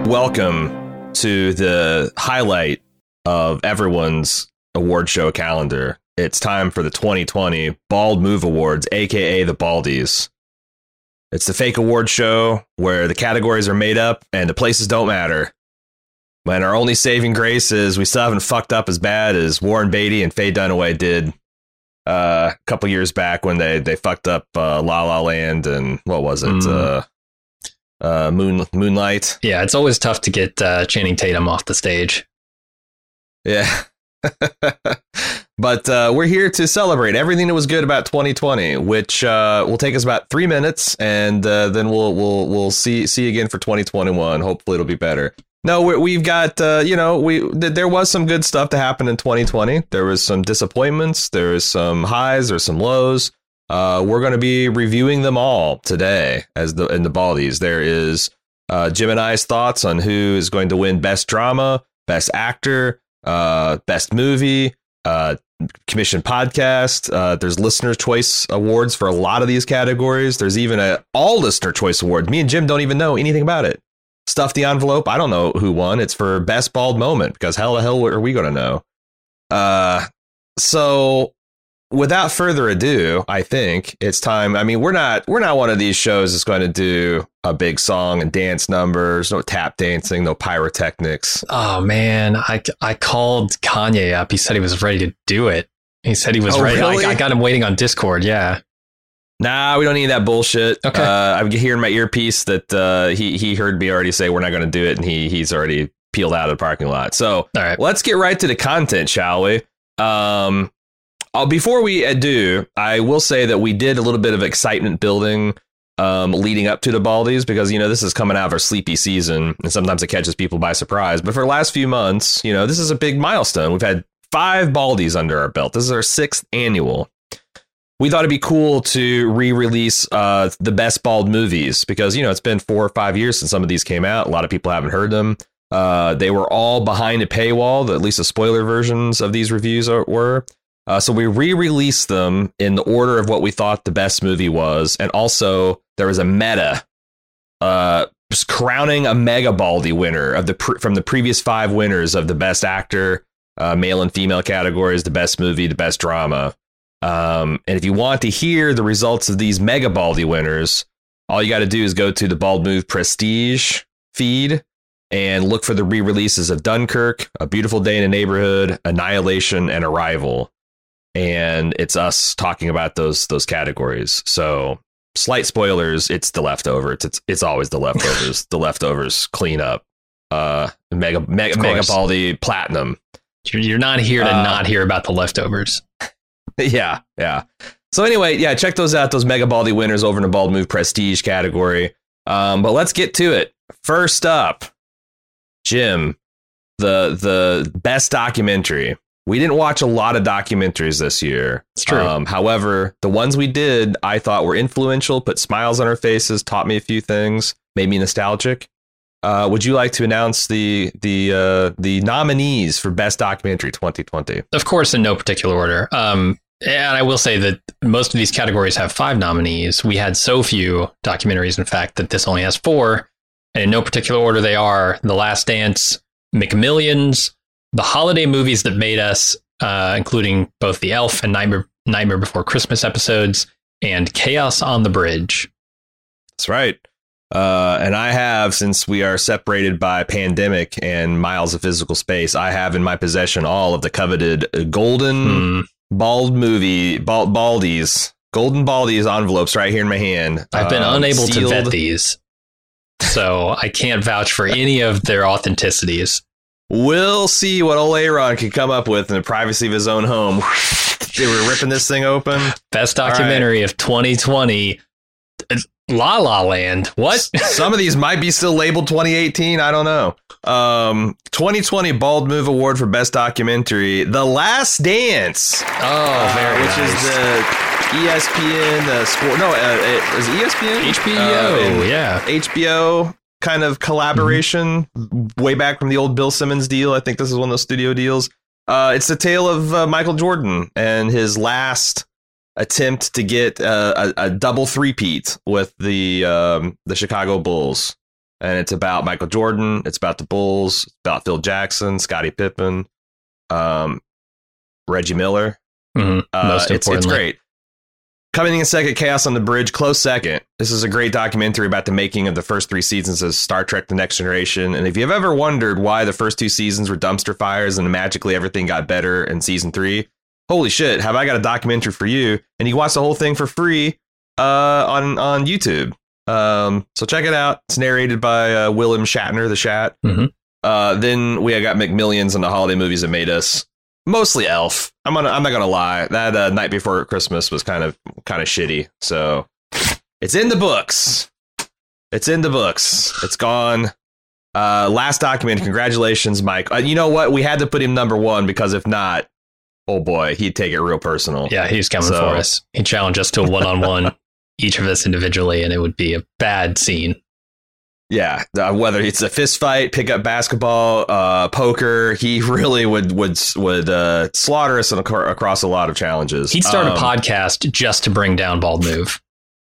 Welcome to the highlight of everyone's award show calendar. It's time for the 2020 Bald Move Awards, aka the Baldies. It's the fake award show where the categories are made up and the places don't matter. When our only saving grace is we still haven't fucked up as bad as Warren Beatty and Faye Dunaway did a couple years back when they fucked up La La Land and what was it? Moonlight. Yeah, it's always tough to get Channing Tatum off the stage. Yeah. But we're here to celebrate everything that was good about 2020, which will take us about 3 minutes, and then we'll see again for 2021. Hopefully it'll be better. No, we've got there was some good stuff to happen in 2020. There was some disappointments. There was some highs. There's some lows. We're going to be reviewing them all today in the Baldies. There is Jim and I's thoughts on who is going to win Best Drama, Best Actor, Best Movie, Commission Podcast. There's Listener Choice Awards for a lot of these categories. There's even a All Listener Choice Award. Me and Jim don't even know anything about it. Stuff the envelope. I don't know who won. It's for Best Bald Moment because how the hell are we going to know? So without further ado, I think it's time. I mean, we're not one of these shows that's going to do a big song and dance numbers, no tap dancing, no pyrotechnics. Oh man, I called Kanye up. He said he was ready to do it. He said he was ready. Really? I got him waiting on Discord. Yeah. Nah, we don't need that bullshit. Okay. I'm hearing my earpiece that he heard me already say we're not going to do it, and he's already peeled out of the parking lot. So all right, let's get right to the content, shall we? Before we do, I will say that we did a little bit of excitement building leading up to the Baldies because, this is coming out of our sleepy season and sometimes it catches people by surprise. But for the last few months, this is a big milestone. We've had 5 Baldies under our belt. This is our 6th annual. We thought it'd be cool to re-release the best bald movies because, it's been 4 or 5 years since some of these came out. A lot of people haven't heard them. They were all behind a paywall, at least the spoiler versions of these reviews were. So we re-released them in the order of what we thought the best movie was. And also there was a meta just crowning a mega Baldy winner from the previous 5 winners of the best actor, male and female categories, the best movie, the best drama. And if you want to hear the results of these mega Baldy winners, all you got to do is go to the Bald Move Prestige feed and look for the re-releases of Dunkirk, A Beautiful Day in the Neighborhood, Annihilation, and Arrival. And it's us talking about those categories. So slight spoilers. It's the leftovers. It's always the leftovers. The leftovers clean up. Mega Baldy Platinum. You're not here to not hear about the leftovers. Yeah. So anyway, check those out. Those Mega Baldy winners over in the Bald Move Prestige category. But let's get to it. First up, Jim, the best documentary. We didn't watch a lot of documentaries this year. It's true. However, the ones we did, I thought were influential, put smiles on our faces, taught me a few things, made me nostalgic. Would you like to announce the nominees for Best Documentary 2020? Of course, in no particular order. And I will say that most of these categories have 5 nominees. We had so few documentaries, in fact, that this only has 4. And in no particular order, they are The Last Dance, McMillions, the holiday movies that made us, including both the Elf and Nightmare Before Christmas episodes, and Chaos on the Bridge. That's right. And I have, since we are separated by pandemic and miles of physical space, I have in my possession all of the coveted golden Baldies, golden Baldies envelopes right here in my hand. I've been unable to vet these, so I can't vouch for any of their authenticities. We'll see what old Aaron can come up with in the privacy of his own home. We're ripping this thing open. Best documentary of 2020. La La Land. What? Some of these might be still labeled 2018. I don't know. 2020 Bald Move Award for Best Documentary. The Last Dance. Oh, very which nice. is the ESPN sport. No, is it ESPN? HBO. Yeah. HBO kind of collaboration way back from the old Bill Simmons deal. I think this is one of those studio deals. It's the tale of Michael Jordan and his last attempt to get a double three-peat with the Chicago Bulls. and it's about Michael Jordan. It's about the Bulls. It's about Phil Jackson, Scottie Pippen, Reggie Miller. Most it's great. Coming in second, Chaos on the Bridge, close second. This is a great documentary about the making of the first 3 seasons of Star Trek: The Next Generation. And if you've ever wondered why the first 2 seasons were dumpster fires and magically everything got better in season 3, holy shit, have I got a documentary for you? And you can watch the whole thing for free on YouTube. So check it out. It's narrated by William Shatner, the Shat. Then we got McMillions and the holiday movies that made us. Mostly Elf. I'm not gonna lie. That Night Before Christmas was kind of shitty. So it's in the books. It's gone. Last document. Congratulations, Mike. You know what? We had to put him number 1 because if not, oh boy, he'd take it real personal. Yeah, he's coming for us. He'd challenge us to a 1-on-1, each of us individually, and it would be a bad scene. Yeah, whether it's a fist fight, pick up basketball, poker, he really would slaughter us across a lot of challenges. He'd start a podcast just to bring down Bald Move.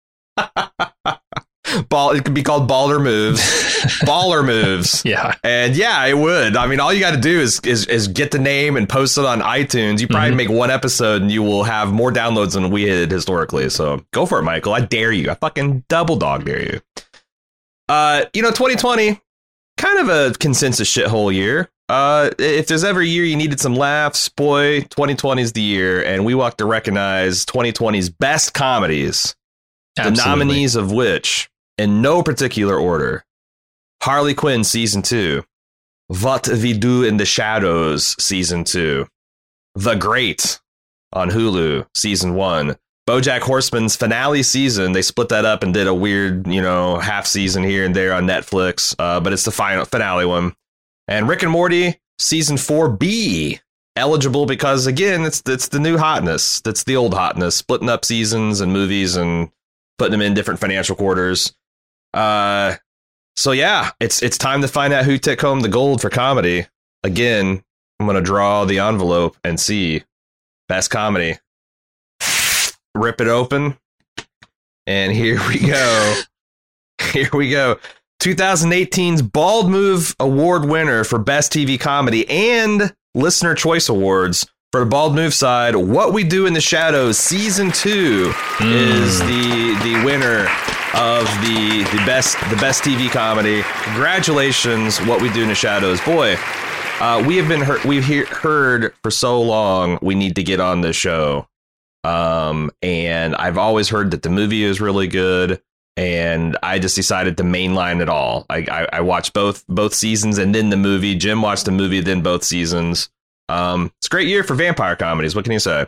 It could be called Baller Moves, Baller Moves. Yeah, and yeah, it would. I mean, all you got to do is get the name and post it on iTunes. You probably make 1 episode and you will have more downloads than we had historically. So go for it, Michael. I dare you. I fucking double dog dare you. 2020, kind of a consensus shithole year. If there's ever a year you needed some laughs, boy, 2020 is the year. And we want to recognize 2020's best comedies. Absolutely. The nominees of which, in no particular order: Harley Quinn Season 2, What We Do in the Shadows Season 2, The Great on Hulu Season 1, BoJack Horseman's finale season. They split that up and did a weird, half season here and there on Netflix, but it's the finale one. And Rick and Morty Season 4B, eligible because, again, it's the new hotness. That's the old hotness, splitting up seasons and movies and putting them in different financial quarters. So yeah, it's time to find out who took home the gold for comedy. Again, I'm going to draw the envelope and see best comedy. Rip it open. And here we go. 2018's Bald Move Award winner for Best TV Comedy and Listener Choice Awards. For the Bald Move side, What We Do in the Shadows Season 2 is the winner of the best TV comedy. Congratulations, What We Do in the Shadows. Boy, we've heard for so long we need to get on this show. And I've always heard that the movie is really good, and I just decided to mainline it all. I watched both seasons and then the movie. Jim watched the movie, then both seasons. It's a great year for vampire comedies. What can you say?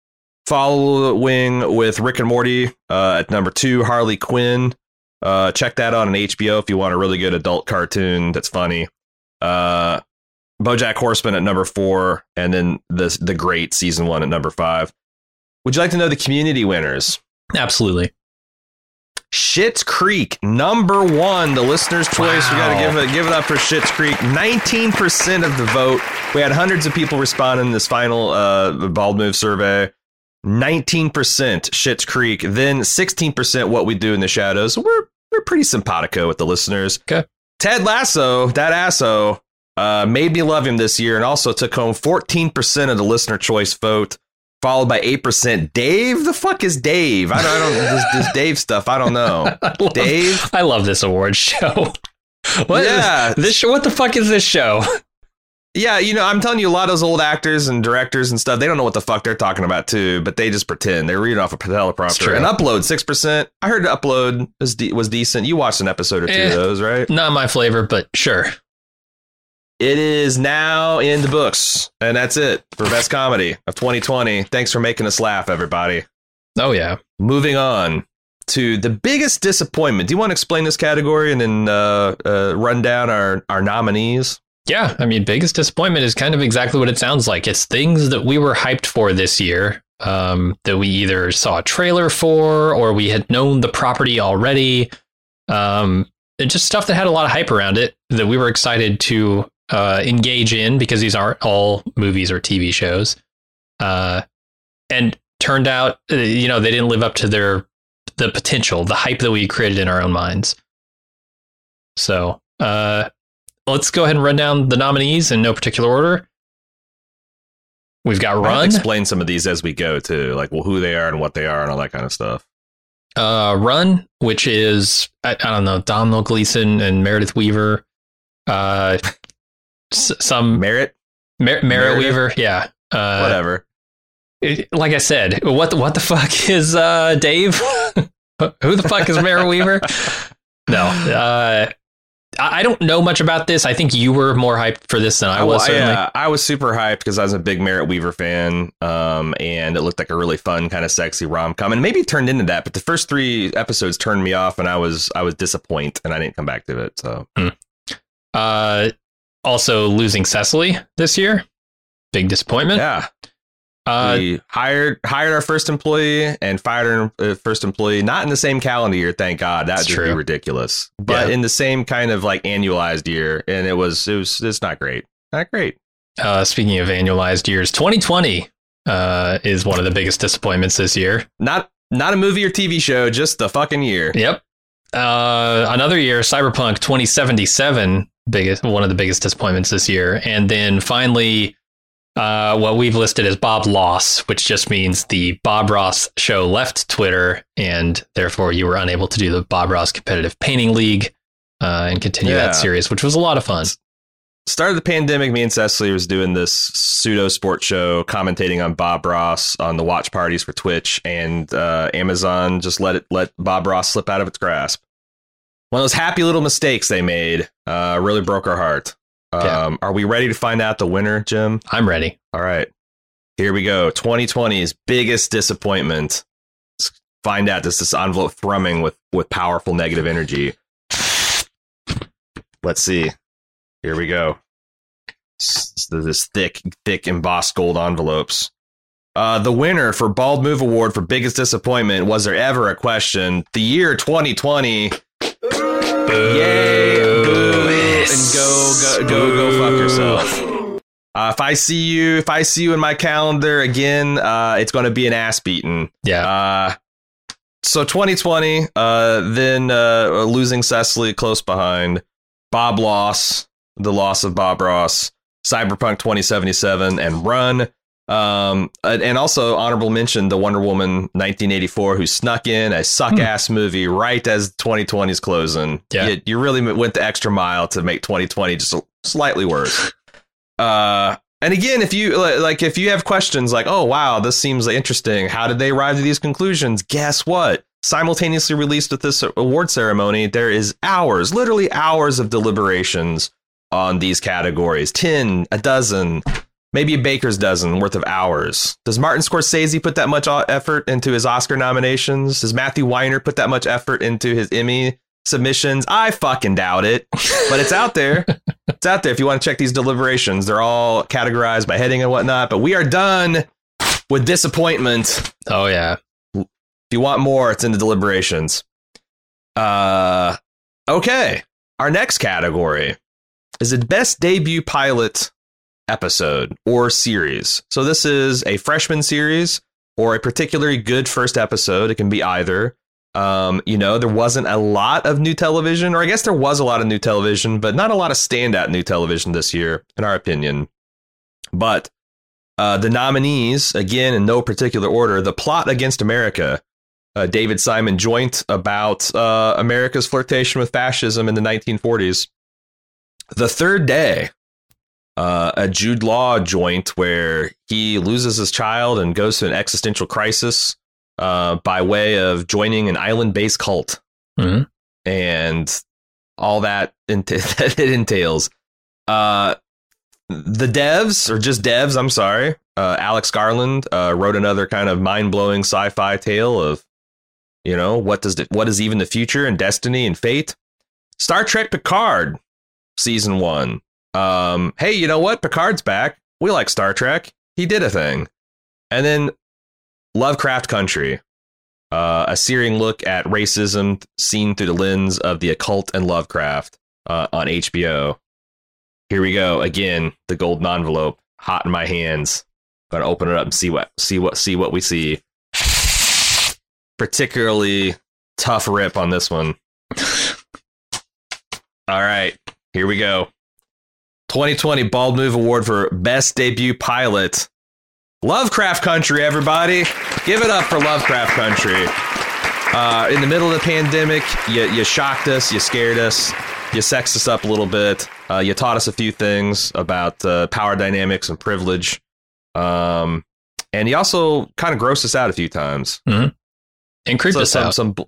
Following with Rick and Morty at number 2, Harley Quinn. Check that out on HBO if you want a really good adult cartoon that's funny. BoJack Horseman at number 4, and then the Great Season 1 at number 5. Would you like to know the community winners? Absolutely. Schitt's Creek, number 1, the listener's choice. Wow. We got to give it up for Schitt's Creek. 19% of the vote. We had hundreds of people respond in this final Bald Move survey. 19% Schitt's Creek, then 16% What We Do in the Shadows. So we're pretty simpatico with the listeners. Okay. Ted Lasso, that asso, made me love him this year and also took home 14% of the listener choice vote. Followed by 8%. Dave? The fuck is Dave? I don't this Dave stuff. I don't know. Dave? I love this award show. This show? What the fuck is this show? Yeah, I'm telling you, a lot of those old actors and directors and stuff, they don't know what the fuck they're talking about too, but they just pretend. They're reading off a teleprompter. And Upload, 6%. I heard Upload was decent. You watched an episode or two of those, right? Not my flavor, but sure. It is now in the books, and that's it for Best Comedy of 2020. Thanks for making us laugh, everybody. Oh, yeah. Moving on to the biggest disappointment. Do you want to explain this category and then run down our nominees? Yeah, I mean, biggest disappointment is kind of exactly what it sounds like. It's things that we were hyped for this year, that we either saw a trailer for or we had known the property already. Just stuff that had a lot of hype around it that we were excited to engage in because these aren't all movies or TV shows. And turned out, they didn't live up to the potential, the hype that we created in our own minds. So let's go ahead and run down the nominees in no particular order. We've got Run. Explain some of these as we go too, like who they are and what they are and all that kind of stuff. Run, which is I don't know, Domhnall Gleeson and Meredith Weaver. Some Merritt Weaver, yeah. Whatever. Like I said, what the fuck is Dave? Who the fuck is Merritt Weaver? No, I don't know much about this. I think you were more hyped for this than I was. Certainly. Yeah, I was super hyped because I was a big Merritt Weaver fan, and it looked like a really fun, kind of sexy rom-com, and maybe it turned into that. But the first 3 episodes turned me off, and I was disappointed, and I didn't come back to it. So, also losing Cecily this year, big disappointment. Yeah. We hired our first employee and fired our first employee, not in the same calendar year, thank God. That would just be ridiculous. But in the same kind of like annualized year, and it's not great. Not great. Speaking of annualized years, 2020 is one of the biggest disappointments this year. Not a movie or TV show, just the fucking year. Yep. Another year, Cyberpunk 2077, one of the biggest disappointments this year. And then finally, what we've listed as Bob Loss, which just means the Bob Ross show left Twitter, and therefore you were unable to do the Bob Ross Competitive Painting League and continue that series, which was a lot of fun. Start of the pandemic, me and Cecily was doing this pseudo sports show, commentating on Bob Ross on the watch parties for Twitch, and Amazon just let Bob Ross slip out of its grasp. One of those happy little mistakes they made really broke our heart. Are we ready to find out the winner, Jim? I'm ready. All right. Here we go. 2020's biggest disappointment. Let's find out. This envelope thrumming with powerful negative energy. Let's see. Here we go. This thick embossed gold envelopes. The winner for Bald Move Award for biggest disappointment, was there ever a question? The year 2020. Yay! Boo! And go fuck yourself. If I see you in my calendar again, it's going to be an ass beating. Yeah. So 2020, then losing Cecily close behind. Bob Loss, the loss of Bob Ross, Cyberpunk 2077, and Run. And also honorable mention, the Wonder Woman 1984, who snuck in a suck-ass movie right as 2020 is closing. Yeah. You really went the extra mile to make 2020 just slightly worse. And again, if you have questions like, oh, wow, this seems interesting, how did they arrive to these conclusions? Guess what? Simultaneously released with this award ceremony, there is literally hours of deliberations on these categories. 10, a dozen, maybe a baker's dozen worth of hours. Does Martin Scorsese put that much effort into his Oscar nominations? Does Matthew Weiner put that much effort into his Emmy submissions? I fucking doubt it, but it's out there. It's out there if you want to check these deliberations. They're all categorized by heading and whatnot, but we are done with disappointment. Oh, yeah. If you want more, it's in the deliberations. Okay. Our next category is the best debut pilot episode or series. So this is a freshman series or a particularly good first episode. It can be either. There wasn't a lot of new television, or I guess there was a lot of new television, but not a lot of standout new television this year, in our opinion. But the nominees, again, in no particular order: The Plot Against America, David Simon joint about America's flirtation with fascism in the 1940s. The Third Day, a Jude Law joint where he loses his child and goes to an existential crisis by way of joining an island-based cult. Mm-hmm. And all that it entails. The devs, or just devs, I'm sorry. Alex Garland wrote another kind of mind-blowing sci-fi tale of, what is even the future and destiny and fate. Star Trek Picard, season 1. Hey, you know what? Picard's back. We like Star Trek. He did a thing. And then Lovecraft Country, a searing look at racism seen through the lens of the occult and Lovecraft on HBO. Here we go again. The golden envelope, hot in my hands. Gonna open it up and see what we see. Particularly tough rip on this one. All right, here we go. 2020 Bald Move Award for Best Debut Pilot. Lovecraft Country, everybody. Give it up for Lovecraft Country. In the middle of the pandemic, you shocked us, you scared us, you sexed us up a little bit. You taught us a few things about power dynamics and privilege. And you also kind of grossed us out a few times. Mm-hmm. And creeped us out. Some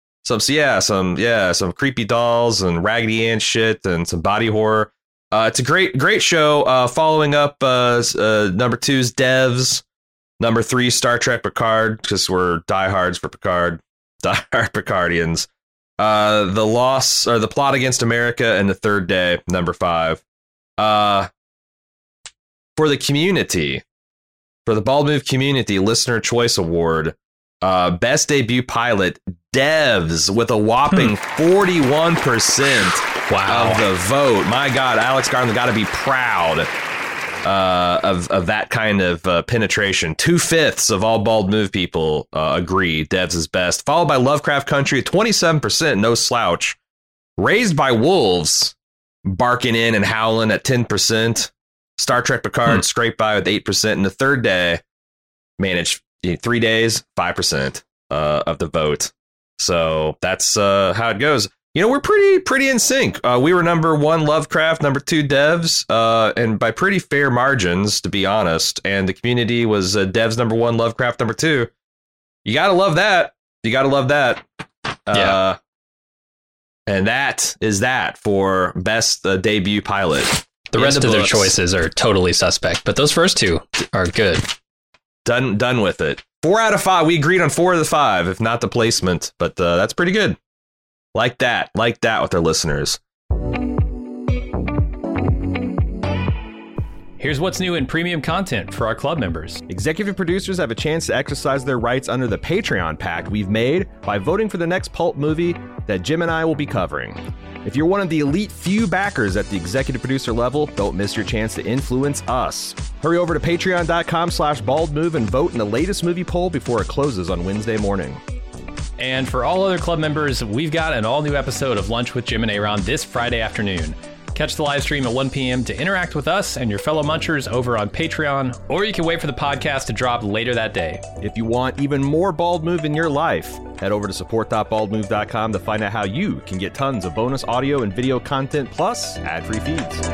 creepy dolls and Raggedy Ann shit and some body horror. It's a great show. Following up number 2's Devs, number 3 Star Trek Picard, because we're diehards for Picard, diehard Picardians. The Plot Against America and The Third Day, number 5. For the community, for the Bald Move Community Listener Choice Award, Best Debut Pilot, Devs, with a whopping 41%. Wow. Of the vote. My God, Alex Garland got to be proud of that kind of penetration. 2/5 of all Bald Move people agree Devs is best, followed by Lovecraft Country, 27%, no slouch. Raised by Wolves, barking in and howling at 10%. Star Trek Picard scraped by with 8%. And The Third Day managed 3 days, 5% of the vote. So that's how it goes. You know, we're pretty in sync. We were number 1 Lovecraft, number 2 Devs, and by pretty fair margins, to be honest. And the community was Devs number 1, Lovecraft number 2. You gotta love that. Yeah. And that is that for best debut pilot. The rest of their choices are totally suspect, but those first 2 are good. Done with it. 4 out of 5. We agreed on 4 of the 5, if not the placement, but that's pretty good. Like that with our listeners. Here's what's new in premium content for our club members. Executive producers have a chance to exercise their rights under the Patreon pact we've made by voting for the next pulp movie that Jim and I will be covering. If you're one of the elite few backers at the executive producer level, don't miss your chance to influence us. Hurry over to patreon.com/baldmove and vote in the latest movie poll before it closes on Wednesday morning. And for all other club members, we've got an all-new episode of Lunch with Jim and Aaron this Friday afternoon. Catch the live stream at 1 p.m. to interact with us and your fellow munchers over on Patreon, or you can wait for the podcast to drop later that day. If you want even more Bald Move in your life, head over to support.baldmove.com to find out how you can get tons of bonus audio and video content plus ad-free feeds.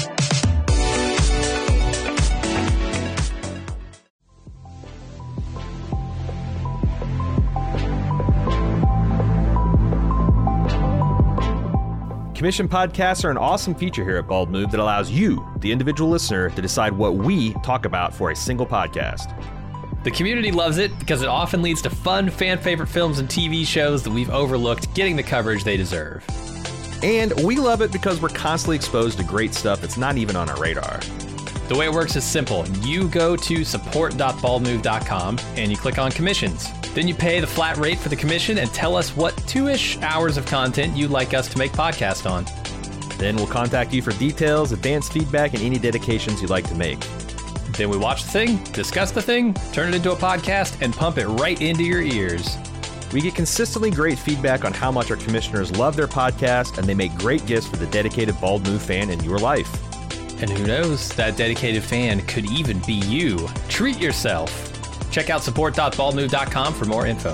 Commission podcasts are an awesome feature here at Bald Move that allows you, the individual listener, to decide what we talk about for a single podcast. The community loves it because it often leads to fun, fan-favorite films and TV shows that we've overlooked getting the coverage they deserve. And we love it because we're constantly exposed to great stuff that's not even on our radar. The way it works is simple. You go to support.baldmove.com and you click on commissions. Then you pay the flat rate for the commission and tell us what 2-ish hours of content you'd like us to make podcast on. Then we'll contact you for details, advanced feedback, and any dedications you'd like to make. Then we watch the thing, discuss the thing, turn it into a podcast, and pump it right into your ears. We get consistently great feedback on how much our commissioners love their podcast, and they make great gifts for the dedicated Bald Move fan in your life. And who knows, that dedicated fan could even be you. Treat yourself. Check out support.baldmove.com for more info.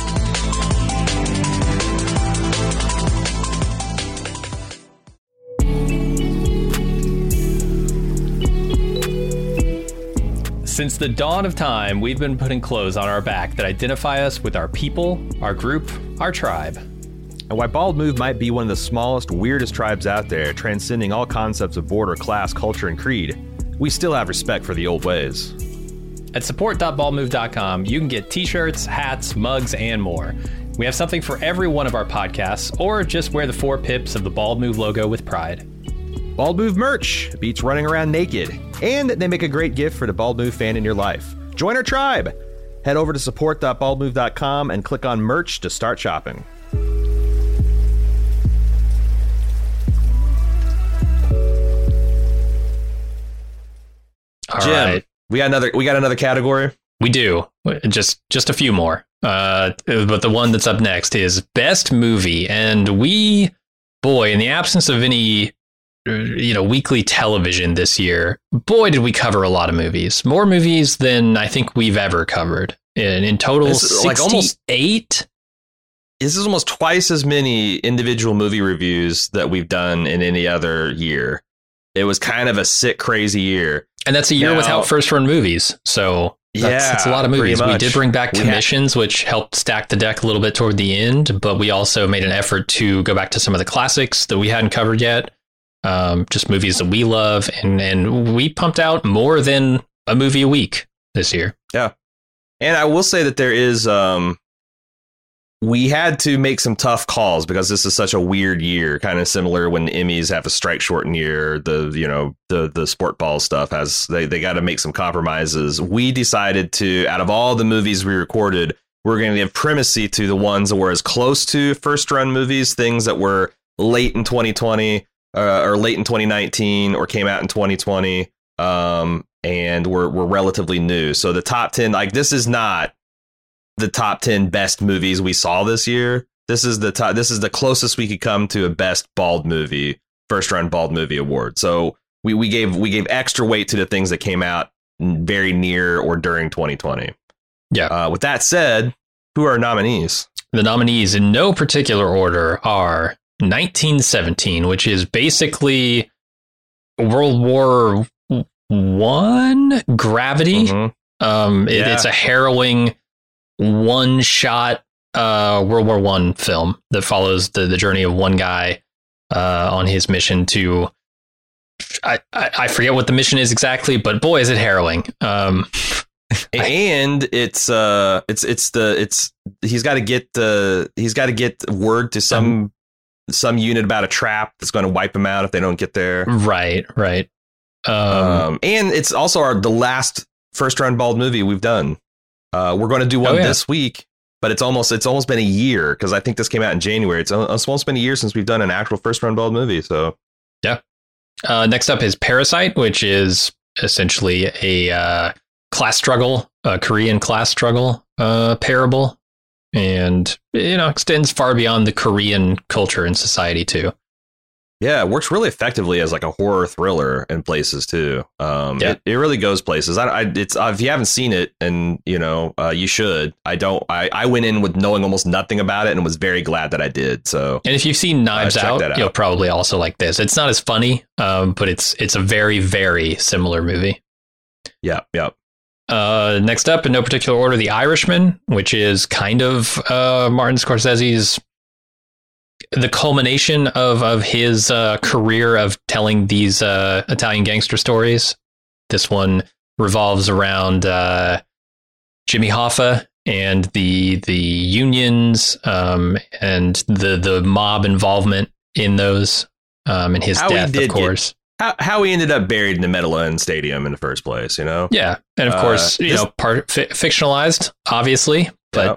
Since the dawn of time, we've been putting clothes on our back that identify us with our people, our group, our tribe. And while Bald Move might be one of the smallest, weirdest tribes out there, transcending all concepts of border, class, culture, and creed, we still have respect for the old ways. At support.baldmove.com, you can get t-shirts, hats, mugs, and more. We have something for every one of our podcasts, or just wear the 4 pips of the Bald Move logo with pride. Bald Move merch beats running around naked, and they make a great gift for the Bald Move fan in your life. Join our tribe! Head over to support.baldmove.com and click on merch to start shopping. All Jim, right. we got another category. We do. Just a few more. But the one that's up next is Best Movie. And we boy, in the absence of any, weekly television this year, boy, did we cover a lot of movies. More movies than I think we've ever covered. In total, 68. This is almost twice as many individual movie reviews that we've done in any other year. It was kind of a sick, crazy year. And that's a year without first run movies. So that's a lot of movies. We did bring back commissions, which helped stack the deck a little bit toward the end. But we also made an effort to go back to some of the classics that we hadn't covered yet. Just movies that we love. And we pumped out more than a movie a week this year. Yeah. And I will say that there is... we had to make some tough calls because this is such a weird year, kind of similar when the Emmys have a strike shortened year. The sport ball stuff has they got to make some compromises. We decided to, out of all the movies we recorded, we're going to give primacy to the ones that were as close to first run movies, things that were late in 2020 or late in 2019 or came out in 2020 and were relatively new. So the top 10, like this is not the top 10 best movies we saw this year. This is the closest we could come to a best bald movie, first run bald movie award. So we gave extra weight to the things that came out very near or during 2020. Yeah. With that said, who are our nominees? The nominees in no particular order are 1917, which is basically World War I Gravity. Mm-hmm. It's a harrowing one-shot World War I film that follows the journey of one guy on his mission to... I forget what the mission is exactly, but boy, is it harrowing. And he's got to get word to some unit about a trap that's going to wipe him out if they don't get there. Right. And it's also the last first run bald movie we've done. We're going to do one this week, but it's almost been a year because I think this came out in January. It's almost been a year since we've done an actual first run bald movie. So, yeah. Next up is Parasite, which is essentially a class struggle, a Korean class struggle parable, and extends far beyond the Korean culture and society too. Yeah, it works really effectively as like a horror thriller in places too. It really goes places. It's if you haven't seen it, and you should. I went in with knowing almost nothing about it and was very glad that I did. So, and if you've seen Knives Out, you'll probably also like this. It's not as funny, but it's a very, very similar movie. Yeah. Next up, in no particular order, The Irishman, which is kind of Martin Scorsese's the culmination of his career of telling these Italian gangster stories. This one revolves around Jimmy Hoffa and the unions and the mob involvement in those and his death, of course. How he ended up buried in the Medellin Stadium in the first place, Yeah, and of course, part fictionalized, obviously, but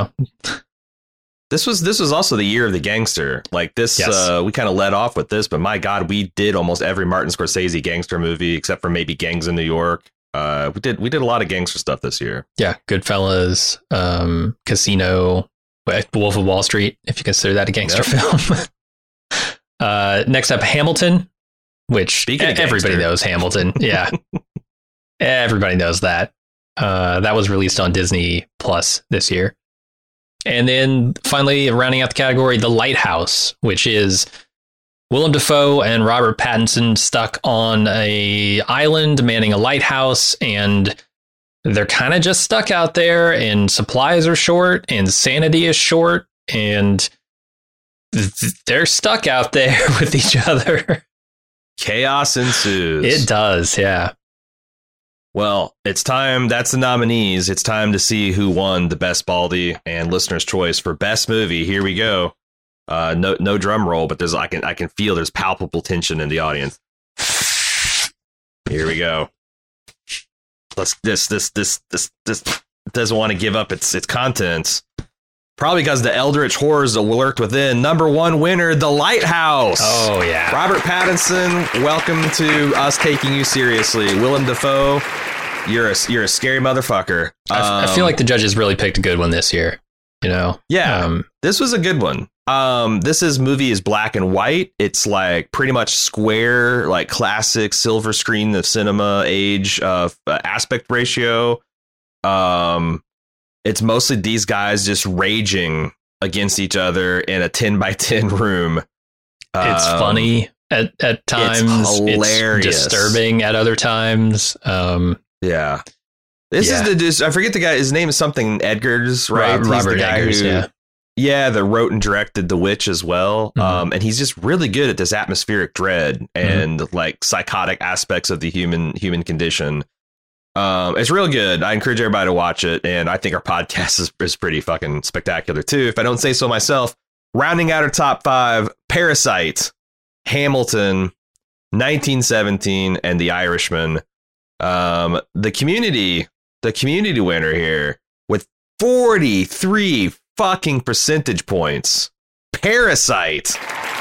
This was also the year of the gangster. Like this, yes. We kind of led off with this, but my God, we did almost every Martin Scorsese gangster movie except for maybe Gangs in New York. We did a lot of gangster stuff this year. Yeah, Goodfellas, Casino, Wolf of Wall Street, if you consider that a gangster film. Next up, Hamilton, which everybody knows Hamilton. Yeah, everybody knows that. That was released on Disney Plus this year. And then finally, rounding out the category, The Lighthouse, which is Willem Dafoe and Robert Pattinson stuck on a island manning a lighthouse, and they're kind of just stuck out there, and supplies are short, and sanity is short, and they're stuck out there with each other. Chaos ensues. It does, yeah. Well, it's time. That's the nominees. It's time to see who won the Best Baldy and Listener's Choice for Best Movie. Here we go. No drum roll, but I can feel there's palpable tension in the audience. Here we go. This doesn't want to give up its contents. Probably because the eldritch horrors that lurked within. Number one winner, The Lighthouse. Oh, yeah. Robert Pattinson, welcome to us taking you seriously. Willem Dafoe, you're a scary motherfucker. I feel like the judges really picked a good one this year. Yeah, this was a good one. Movie is black and white. It's like pretty much square, like classic silver screen of cinema age of aspect ratio. It's mostly these guys just raging against each other in a 10 by 10 room. It's funny at times. It's hilarious. It's disturbing at other times. Yeah. Is I forget the guy. His name is something Edgars, right? Robert Eggers, that wrote and directed The Witch as well. Mm-hmm. And he's just really good at this atmospheric dread and like psychotic aspects of the human condition. It's real good. I encourage everybody to watch it. And I think our podcast is pretty fucking spectacular too, if I don't say so myself. Rounding out our top 5, Parasite, Hamilton, 1917, and The Irishman. The community winner here with 43 fucking percentage points. Parasite.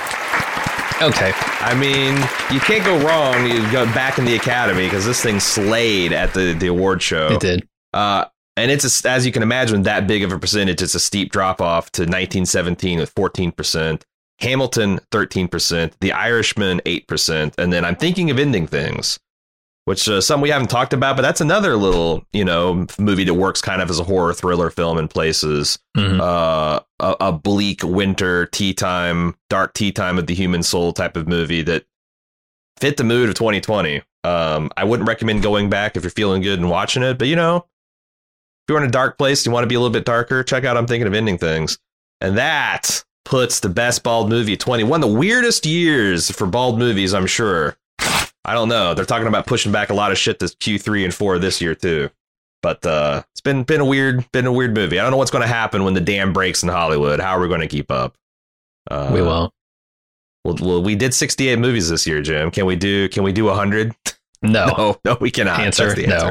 Okay. I mean, you can't go wrong. You go back in the Academy because this thing slayed at the award show. It did. And it's, as you can imagine, that big of a percentage. It's a steep drop off to 1917 with 14%. Hamilton, 13%. The Irishman, 8%. And then I'm thinking of Ending Things, which some we haven't talked about, but that's another little, movie that works kind of as a horror thriller film in places. Mm-hmm. A bleak winter tea time, dark tea time of the human soul type of movie that fit the mood of 2020. I wouldn't recommend going back if you're feeling good and watching it, but if you're in a dark place, you want to be a little bit darker, check out I'm Thinking of Ending Things. And that puts the best bald movie of 20, one of the weirdest years for bald movies, I'm sure. I don't know. They're talking about pushing back a lot of shit to Q3 and 4 this year too. But it's been a weird movie. I don't know what's going to happen when the dam breaks in Hollywood. How are we going to keep up? We won't. Well, we did 68 movies this year, Jim. Can we do 100? No, we cannot. Answer, That's the answer.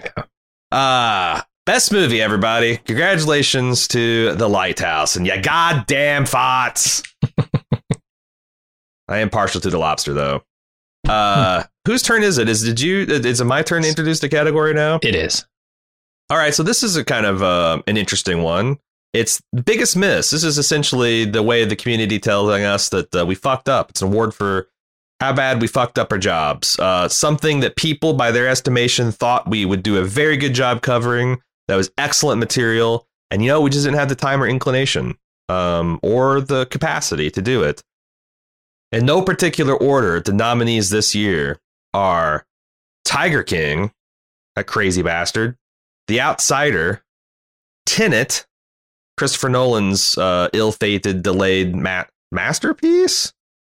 No. Best movie, everybody. Congratulations to The Lighthouse and goddamn farts. I am partial to The Lobster, though. Whose turn is it? Is it my turn to introduce the category now? It is. All right, so this is a kind of an interesting one. It's Biggest Miss. This is essentially the way the community telling us that we fucked up. It's an award for how bad we fucked up our jobs. Something that people, by their estimation, thought we would do a very good job covering. That was excellent material. And, we just didn't have the time or inclination or the capacity to do it. In no particular order, the nominees this year are Tiger King, that crazy bastard, The Outsider, Tenet, Christopher Nolan's ill-fated, delayed masterpiece,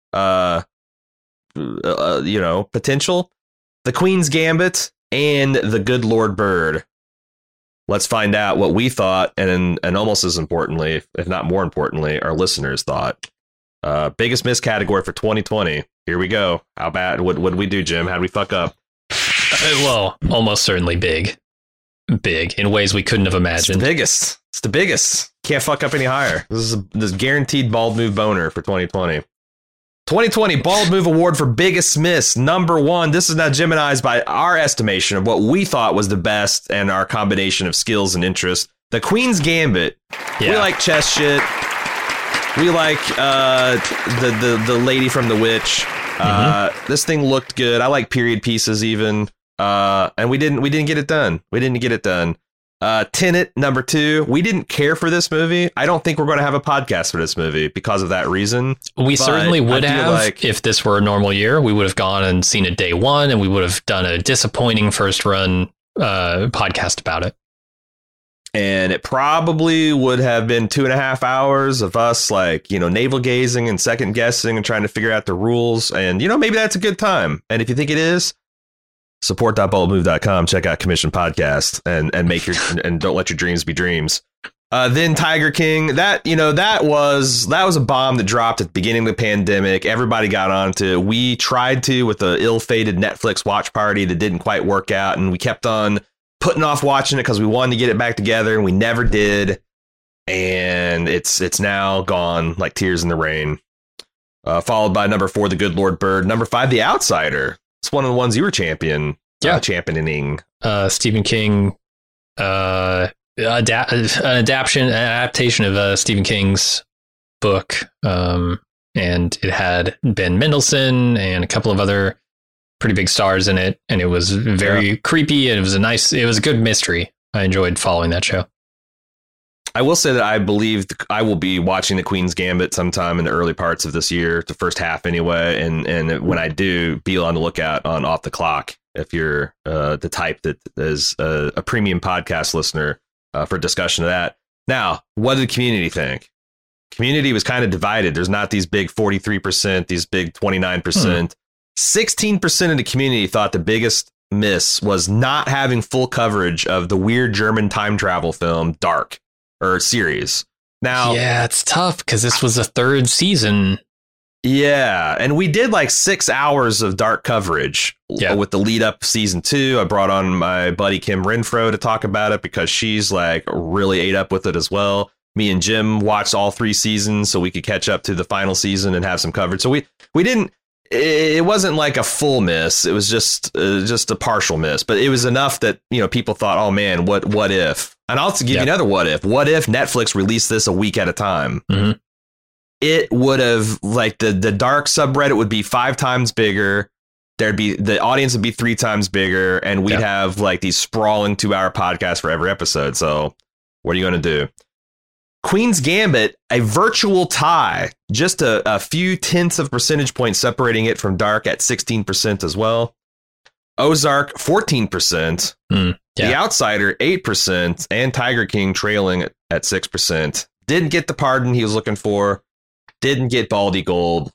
potential, The Queen's Gambit, and The Good Lord Bird. Let's find out what we thought, and almost as importantly, if not more importantly, our listeners thought. Biggest miss category for 2020. Here we go. How bad? What did we do, Jim? How did we fuck up? Well, almost certainly big in ways we couldn't have imagined. It's the biggest. Can't fuck up any higher. This is guaranteed bald move boner for 2020. 2020 Bald Move Award for Biggest Miss, number 1. This is now Jim and I's by our estimation of what we thought was the best and our combination of skills and interests. The Queen's Gambit. Yeah. We like chess shit. We like the lady from The Witch. This thing looked good. I like period pieces even. And we didn't get it done. Tenet, number 2. We didn't care for this movie. I don't think we're going to have a podcast for this movie because of that reason. We certainly would have if this were a normal year. We would have gone and seen it day one, and we would have done a disappointing first run podcast about it. And it probably would have been 2.5 hours of us navel gazing and second guessing and trying to figure out the rules. And, maybe that's a good time. And if you think it is, support.baldmove.com. Check out Commission Podcast and make and don't let your dreams be dreams. Then Tiger King, that was a bomb that dropped at the beginning of the pandemic. Everybody got onto it. We tried to with the ill-fated Netflix watch party that didn't quite work out, and we kept on putting off watching it because we wanted to get it back together, and we never did. And it's now gone like tears in the rain. Followed by number 4, The Good Lord Bird. Number 5, The Outsider. It's one of the ones you were championing. Stephen King. adaptation of Stephen King's book, and it had Ben Mendelsohn and a couple of other pretty big stars in it, and it was very creepy, and it was a good mystery. I enjoyed following that show. I will say that I believe I will be watching The Queen's Gambit sometime in the early parts of this year, the first half anyway. And when I do, be on the lookout on Off the Clock if you're the type that is a premium podcast listener for discussion of that. Now, what did Community think? Community was kind of divided. There's not these big 43%, these big 29%. 16% of the community thought the biggest miss was not having full coverage of the weird German time travel film Dark. Or series. Now, yeah, it's tough because this was the third season. Yeah, and we did like 6 hours of Dark coverage with the lead up season 2. I brought on my buddy Kim Renfro to talk about it because she's like really ate up with it as well. Me and Jim watched all 3 seasons so we could catch up to the final season and have some coverage. So we didn't. It wasn't like a full miss. It was just a partial miss, but it was enough that, you know, people thought, oh, man, what if? And I'll give you another what if. What if Netflix released this a week at a time? Mm-hmm. It would have like the Dark subreddit would be 5 times bigger. The audience would be 3 times bigger. And we'd have like these sprawling 2-hour podcasts for every episode. So what are you going to do? Queen's Gambit, a virtual tie, just a few tenths of percentage points separating it from Dark at 16% as well. Ozark, 14%. The Outsider, 8%. And Tiger King trailing at 6%. Didn't get the pardon he was looking for. Didn't get Baldy Gold.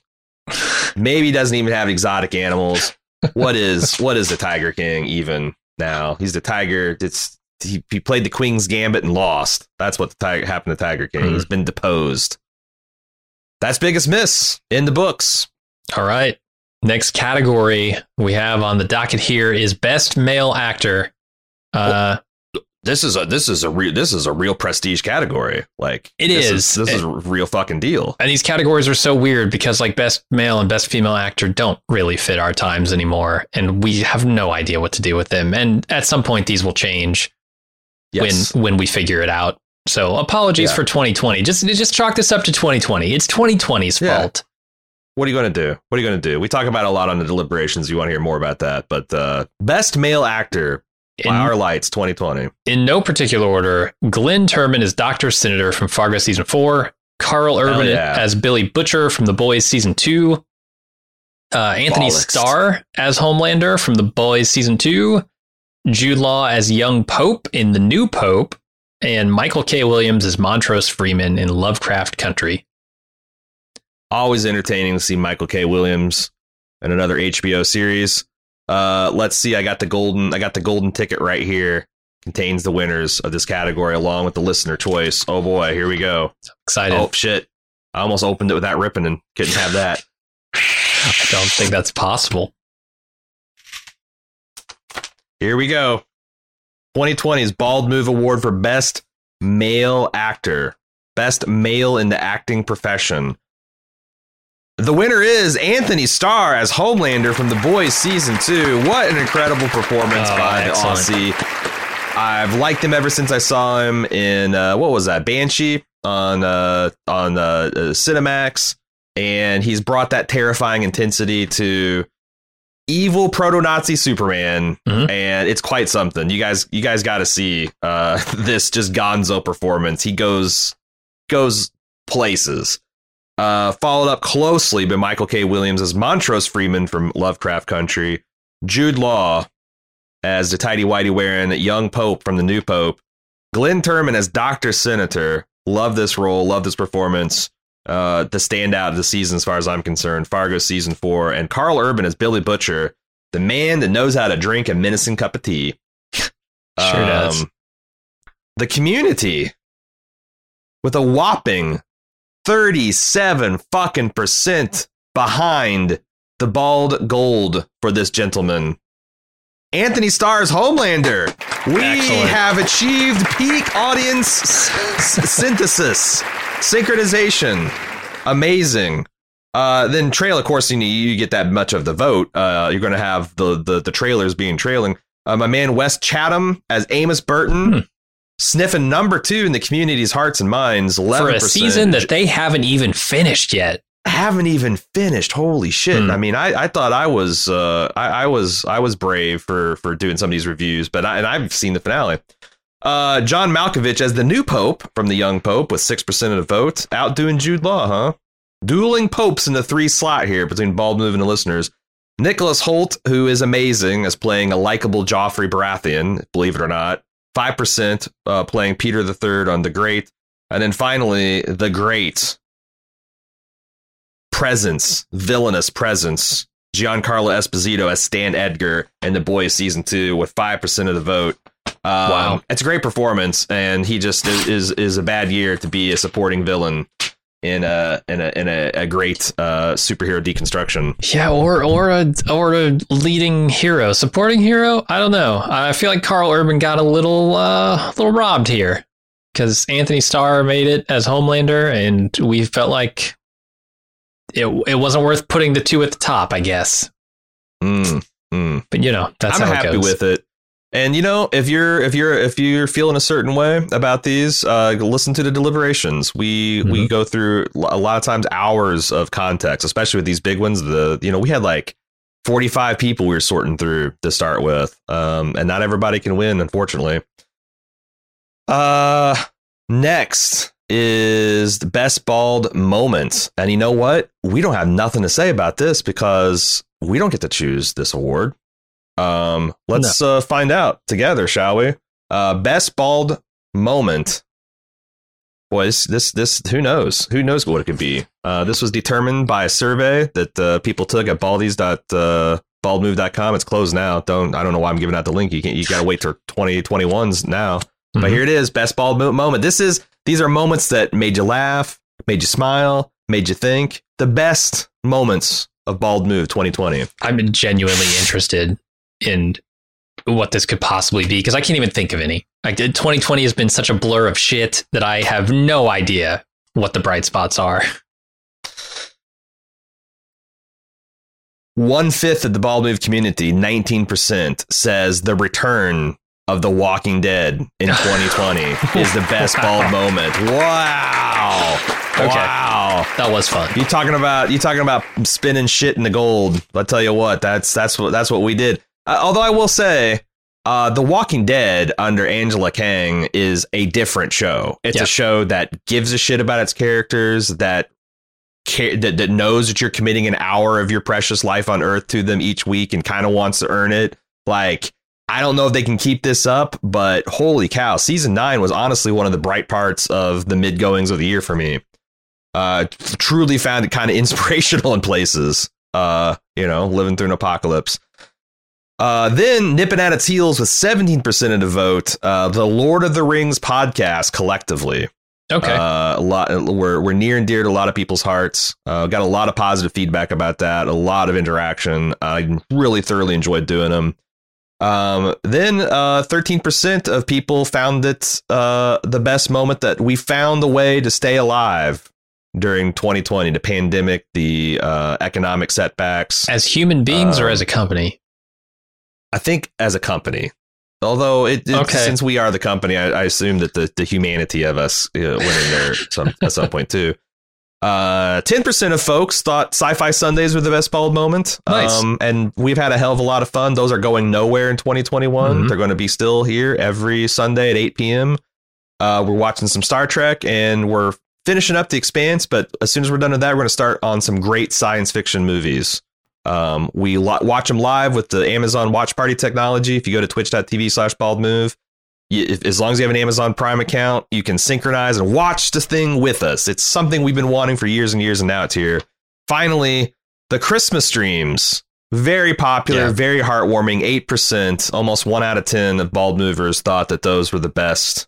Maybe doesn't even have exotic animals. What is the Tiger King even now? He's the Tiger. He played the Queen's Gambit and lost. That's what happened to Tiger King. He's been deposed. That's biggest miss in the books. All right. Next category we have on the docket here is Best Male Actor. This is a real prestige category. Like this is a real fucking deal. And these categories are so weird because like Best Male and Best Female Actor don't really fit our times anymore, and we have no idea what to do with them. And at some point these will change. Yes. When we figure it out. So apologies for 2020. Just chalk this up to 2020. It's 2020's fault. What are you going to do? We talk about it a lot on the deliberations. You want to hear more about that. But Best Male Actor by our lights 2020. In no particular order, Glenn Turman as Dr. Senator from Fargo Season 4. Carl Urban as Billy Butcher from The Boys Season 2. Anthony Starr as Homelander from The Boys Season 2. Jude Law as Young Pope in The New Pope, and Michael K. Williams as Montrose Freeman in Lovecraft Country. Always entertaining to see Michael K. Williams in another HBO series. Let's see. I got the golden ticket right here. Contains the winners of this category along with the listener choice. Oh boy, here we go. Excited. Oh shit. I almost opened it without ripping and couldn't have that. I don't think that's possible. Here we go. 2020's Bald Move Award for Best Male Actor. Best Male in the Acting Profession. The winner is Anthony Starr as Homelander from The Boys Season 2. What an incredible performance by the Aussie. I've liked him ever since I saw him in, what was that, Banshee on Cinemax. And he's brought that terrifying intensity to evil proto-Nazi Superman, and it's quite something. You guys got to see this just gonzo performance. He goes places. Followed up closely by Michael K. Williams as Montrose Freeman from Lovecraft Country, Jude Law as the tighty-whitey wearing Young Pope from The New Pope, Glenn Turman as Dr. Senator. Love this role, love this performance. The standout of the season, as far as I'm concerned, Fargo Season 4, and Carl Urban as Billy Butcher, the man that knows how to drink a menacing cup of tea. Sure does. The Community, with a whopping 37% behind the Bald Gold for this gentleman. Anthony Starr's Homelander. We have achieved peak audience synthesis. Synchronization. Amazing. Then trail, of course, you get that much of the vote. You're going to have the trailers being trailing. My man Wes Chatham as Amos Burton. sniffing number 2 in the community's hearts and minds. 11%. For a season that they haven't even finished yet. Haven't even finished. Holy shit! I mean, I thought I was brave for doing some of these reviews, but I've seen the finale. John Malkovich as the new Pope from the young Pope with 6% of the vote, outdoing Jude Law, huh? Dueling popes in the 3 slot here between Bald Move and the listeners. Nicholas Hoult, who is amazing as playing a likable Joffrey Baratheon, believe it or not. 5% playing Peter III on The Great, and then finally the Great. Villainous presence, Giancarlo Esposito as Stan Edgar in The Boys season 2 with 5% of the vote. Wow, it's a great performance, and he just is a bad year to be a supporting villain in a great superhero deconstruction. Yeah, or a leading hero, supporting hero. I don't know. I feel like Karl Urban got a little robbed here because Anthony Starr made it as Homelander, and we felt like it wasn't worth putting the 2 at the top, I guess. But that's I'm how happy it goes. with it. And if you're feeling a certain way about these, listen to the deliberations. We go through a lot of times hours of context, especially with these big ones. We had like 45 people we were sorting through to start with, and not everybody can win, unfortunately. Next is the best bald moment, and you know what? We don't have nothing to say about this because we don't get to choose this award. Let's find out together, shall we? Best bald moment. Boy, this who knows what it could be. This was determined by a survey that people took at baldies.baldmove.com. It's closed now. I don't know why I'm giving out the link. You got to wait till 2021's now. But here it is, best bald moment. These are moments that made you laugh, made you smile, made you think. The best moments of Bald Move 2020. I'm genuinely interested in what this could possibly be because I can't even think of any. Like 2020 has been such a blur of shit that I have no idea what the bright spots are. 1/5 of the Bald Move community, 19%, says the return of The Walking Dead in 2020 is the best bald moment. Wow. Okay. Wow. That was fun. You talking about spinning shit in the gold. I'll tell you what, that's what we did. Although I will say, The Walking Dead under Angela Kang is a different show. It's a show that gives a shit about its characters, that knows that you're committing an hour of your precious life on Earth to them each week and kind of wants to earn it. Like, I don't know if they can keep this up, but holy cow, season 9 was honestly one of the bright parts of the mid-goings of the year for me. Truly found it kind of inspirational in places, living through an apocalypse. Then nipping at its heels with 17% of the vote, the Lord of the Rings podcast collectively. Okay. We're near and dear to a lot of people's hearts. Got a lot of positive feedback about that, a lot of interaction. I really thoroughly enjoyed doing them. Then 13% of people found it the best moment that we found a way to stay alive during 2020, the pandemic, the economic setbacks. As human beings or as a company? I think as a company. Although since we are the company, I assume that the humanity of us went in there at some point too. 10% of folks thought Sci-Fi Sundays were the best bald moment. Nice. And we've had a hell of a lot of fun. Those are going nowhere in 2021. Mm-hmm. They're going to be still here every Sunday at 8 p.m. We're watching some Star Trek and we're finishing up The Expanse. But as soon as we're done with that, we're going to start on some great science fiction movies. We watch them live with the Amazon Watch Party technology. If you go to twitch.tv/baldmove, as long as you have an Amazon Prime account, you can synchronize and watch this thing with us. It's something we've been wanting for years and years, and now it's here. Finally, the Christmas streams. Very popular, very heartwarming. 8%, almost 1 out of 10 of Bald Movers thought that those were the best.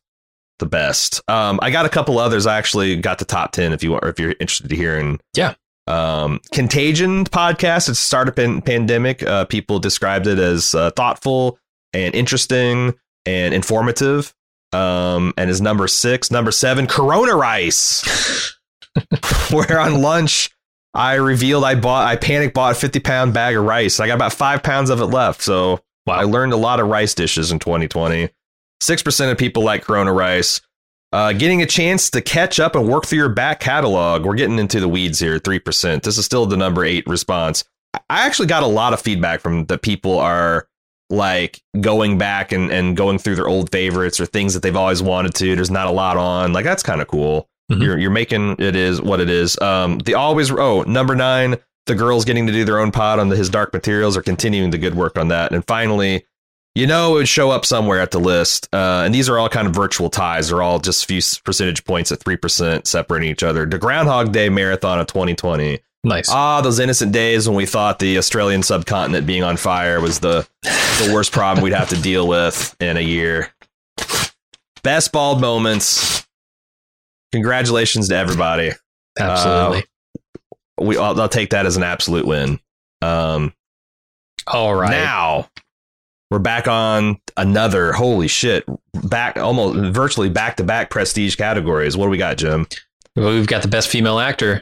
I got a couple others. I actually got the top 10 if you're interested to hear. And Contagion podcast at the start of pandemic. People described it as thoughtful and interesting and informative. And is number 6. Number 7, Corona Rice. Where on lunch I revealed I panic bought a 50-pound bag of rice. I got about 5 pounds of it left. So I learned a lot of rice dishes in 2020. 6% of people like Corona Rice. Getting a chance to catch up and work through your back catalog. We're getting into the weeds here, 3%. This is still the number 8 response. I actually got a lot of feedback from the people are like going back and going through their old favorites or things that they've always wanted to. There's not a lot on. Like, that's kind of cool. Mm-hmm. You're making it is what it is. Number 9, the girls getting to do their own pod on His Dark Materials are continuing the good work on that. And finally, it would show up somewhere at the list. And these are all kind of virtual ties. They're all just a few percentage points at 3% separating each other. The Groundhog Day Marathon of 2020. Nice. Those innocent days when we thought the Australian subcontinent being on fire was the worst problem we'd have to deal with in a year. Best bald moments. Congratulations to everybody. Absolutely. I'll take that as an absolute win. All right. Now we're back on another, holy shit, almost virtually back-to-back prestige categories. What do we got, Jim? Well, we've got the best female actor.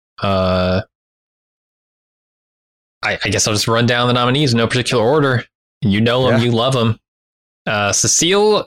I guess I'll just run down the nominees in no particular order. You know them, you love them. Cecile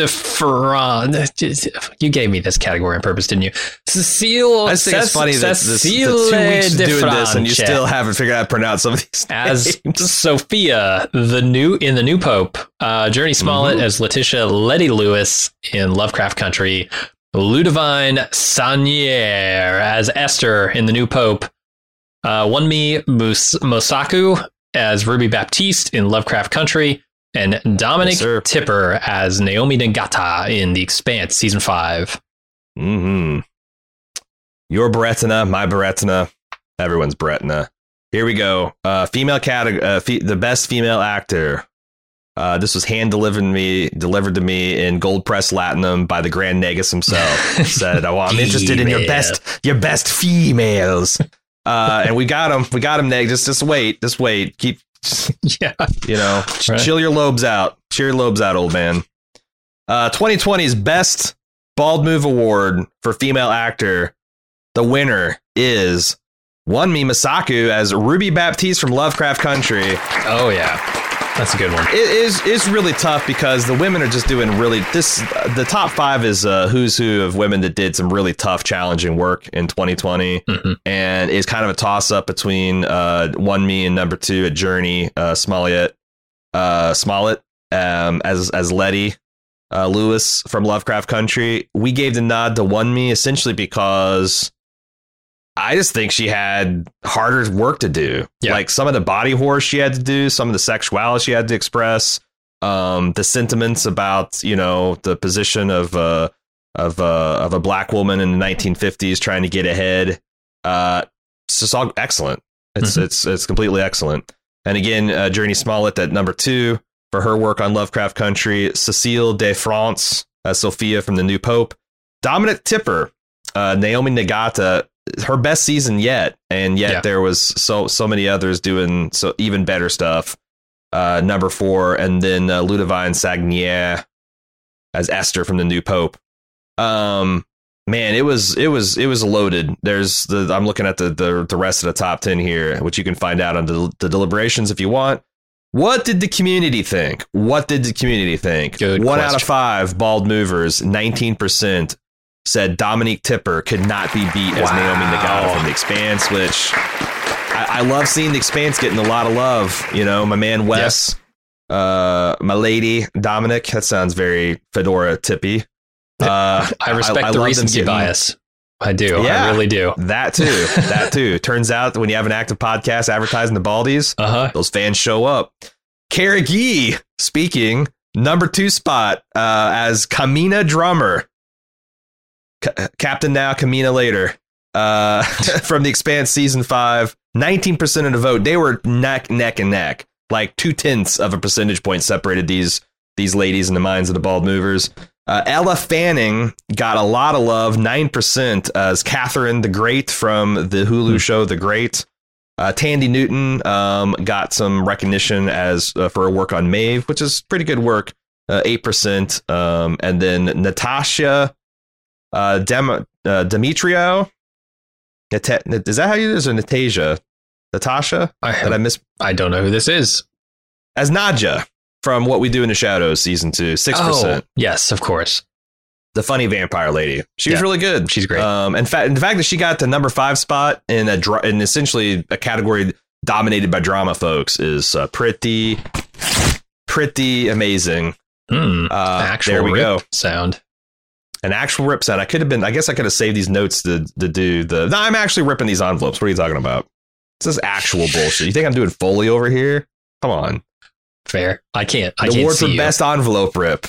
DeFran. You gave me this category on purpose, didn't you? Cecile. I think it's funny that the 2 weeks doing this and you still haven't figured out how to pronounce some of these as names. Sophia, in the new Pope. Journey Smollett as Letitia Letty Lewis in Lovecraft Country. Ludivine Sagnier as Esther in The New Pope. Wunmi Mosaku as Ruby Baptiste in Lovecraft Country. And Dominic Tipper as Naomi Nagata in The Expanse, Season 5. Mm-hmm. Your Beretina, my Beretina, everyone's Beretina. Here we go. Female category, the best female actor. This was delivered to me in Gold Press Latinum by the Grand Negus himself. Said, I'm interested in your best females. And we got him, Neg. Just wait. Keep, chill your lobes out. Cheer your lobes out, old man. 2020's Best Bald Move Award for Female Actor. The winner is Wunmi Mosaku as Ruby Baptiste from Lovecraft Country. Oh, yeah. That's a good one. It's really tough because the women are just doing the top 5 is who's who of women that did some really tough, challenging work in 2020. Mm-hmm. And it's kind of a toss up between Wunmi and number 2 at Journey Smollett as Letty Lewis from Lovecraft Country. We gave the nod to Wunmi essentially because I just think she had harder work to do. Yeah. Like some of the body horror she had to do, some of the sexuality she had to express, the sentiments about, the position of a black woman in the 1950s trying to get ahead. It's just all excellent. It's completely excellent. And again, Journey Smollett at number 2 for her work on Lovecraft Country. Cecile DeFrance as Sophia from The New Pope. Dominic Tipper, Naomi Nagata, her best season yet, and yet there was so many others doing so even better stuff. Number 4, and then Ludivine Sagnier as Esther from The New Pope. Man, it was loaded. I'm looking at the rest of the top 10 here, which you can find out on the deliberations if you want. What did the community think? Good 1 question. Out of 5 bald movers, 19%. Said Dominique Tipper could not be beat as Naomi Nagata from The Expanse, which I love seeing The Expanse getting a lot of love. My man Wes, my lady Dominic. That sounds very Fedora tippy. I respect the recency bias. I do. Yeah, I really do. That too. Turns out that when you have an active podcast advertising the Baldies, those fans show up. Cara Gee, speaking, number 2 spot as Kamina Drummer. Captain now, Kamina later. From The Expanse Season 5, 19% of the vote. They were neck and neck. Like 0.2 of a percentage point separated these ladies in the minds of the bald movers. Ella Fanning got a lot of love, 9% as Catherine the Great from the Hulu show The Great. Tandy Newton got some recognition as for her work on Maeve, which is pretty good work, 8%. And then Natasha Demetrio. Is that how you use it? Or Natasha? Natasha? I don't know who this is. As Nadja from What We Do in the Shadows season 2, 6%. Yes, of course. The funny vampire lady. She was really good. She's great. In fact, the fact that she got the number 5 spot in essentially a category dominated by drama, folks, is pretty amazing. Actual there we go. Sound. An actual rip sound. I guess I could have saved these notes to do the. No, I'm actually ripping these envelopes. What are you talking about? This is actual bullshit. You think I'm doing Foley over here? Come on. Fair. I can't. The award for best envelope rip.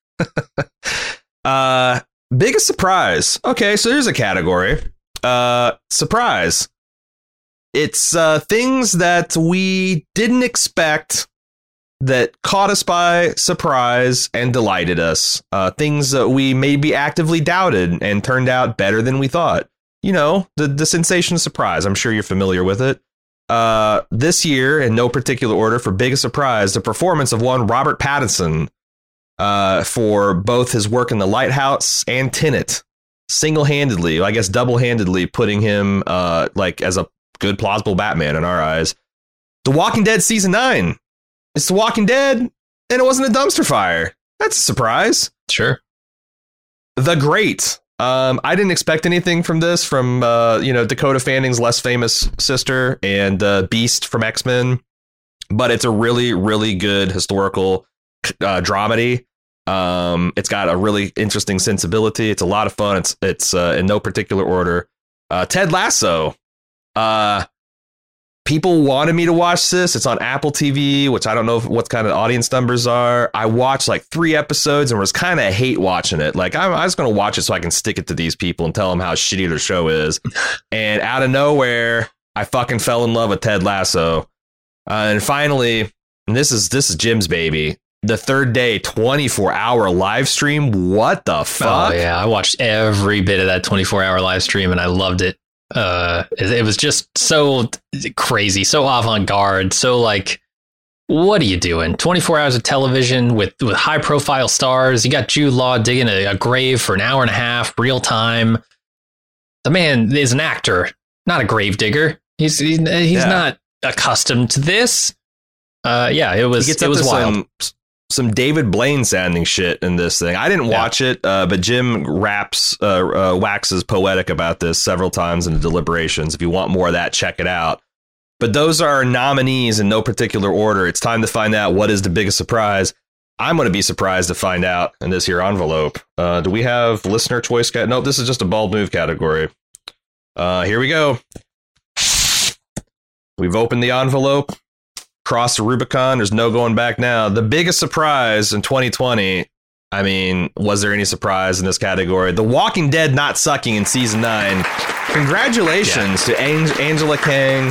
Biggest surprise. Okay, so here's a category. Surprise. It's things that we didn't expect that caught us by surprise and delighted us. Things that we maybe actively doubted and turned out better than we thought. You know, the sensation of surprise. I'm sure you're familiar with it. This year, in no particular order, for biggest surprise, the performance of one Robert Pattinson for both his work in The Lighthouse and Tenet, single-handedly, I guess double-handedly, putting him as a good plausible Batman in our eyes. The Walking Dead season 9. It's The Walking Dead, and it wasn't a dumpster fire. That's a surprise. Sure. The Great. I didn't expect anything from this, from Dakota Fanning's less famous sister and Beast from X-Men, but it's a really, really good historical dramedy. It's got a really interesting sensibility. It's a lot of fun. It's in no particular order. Ted Lasso. People wanted me to watch this. It's on Apple TV, which I don't know what kind of audience numbers are. I watched like 3 episodes and was kind of hate watching it. Like, I was going to watch it so I can stick it to these people and tell them how shitty their show is. And out of nowhere, I fucking fell in love with Ted Lasso. And finally, and this is Jim's baby, the Third Day 24-hour live stream. What the fuck? Oh, yeah. I watched every bit of that 24-hour live stream and I loved it. It was just so crazy, so avant-garde, so like, what are you doing? 24 hours of television with high profile stars. You got Jude Law digging a grave for an hour and a half, real time. The man is an actor, not a grave digger. He's not accustomed to this. It was wild. Some David Blaine sounding shit in this thing. I didn't watch it, but Jim waxes poetic about this several times in the deliberations. If you want more of that, check it out. But those are nominees in no particular order. It's time to find out what is the biggest surprise. I'm going to be surprised to find out in this here envelope. Do we have listener choice? Nope, this is just a bald move category. Here we go. We've opened the envelope. Cross the Rubicon. There's no going back now. The biggest surprise in 2020. I mean, was there any surprise in this category? The Walking Dead not sucking in season 9. Congratulations to Angela Kang,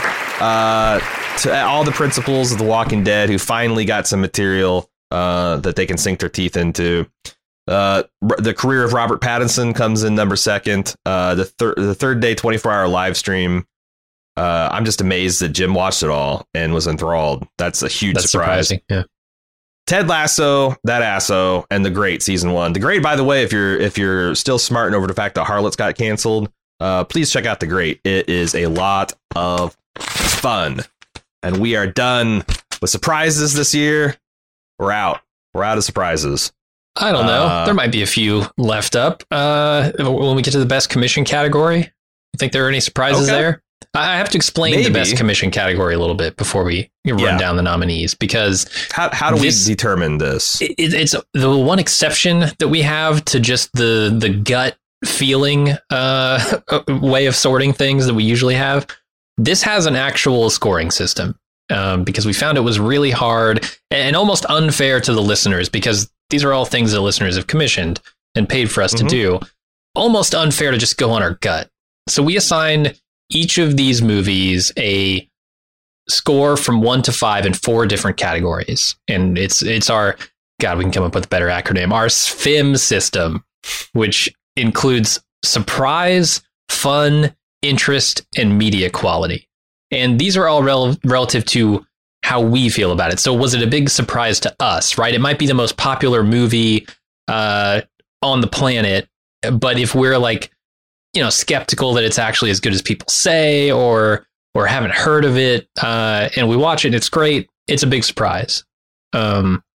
to all the principals of The Walking Dead who finally got some material that they can sink their teeth into. The career of Robert Pattinson comes in number 2. The Third Day 24-hour live stream. I'm just amazed that Jim watched it all and was enthralled. That's a huge surprise. Surprising. Yeah. Ted Lasso, That Asso, and The Great season 1. The Great, by the way, if you're still smarting over the fact that Harlots got canceled, please check out The Great. It is a lot of fun. And we are done with surprises this year. We're out. We're out of surprises. I don't know. There might be a few left up. When we get to the best commission category, you think there are any surprises there? I have to explain the best commission category a little bit before we run down the nominees, because how do we determine this? It's the one exception that we have to just the gut feeling way of sorting things that we usually have. This has an actual scoring system because we found it was really hard and almost unfair to the listeners, because these are all things that listeners have commissioned and paid for us to do. Almost unfair to just go on our gut. So we assigned each of these movies a score from 1 to 5 in 4 different categories. And it's our, God, we can come up with a better acronym, our SFIM system, which includes surprise, fun, interest, and media quality. And these are all relative to how we feel about it. So was it a big surprise to us, right? It might be the most popular movie on the planet, but if we're like, skeptical that it's actually as good as people say, or haven't heard of it, and we watch it, it's great, it's a big surprise.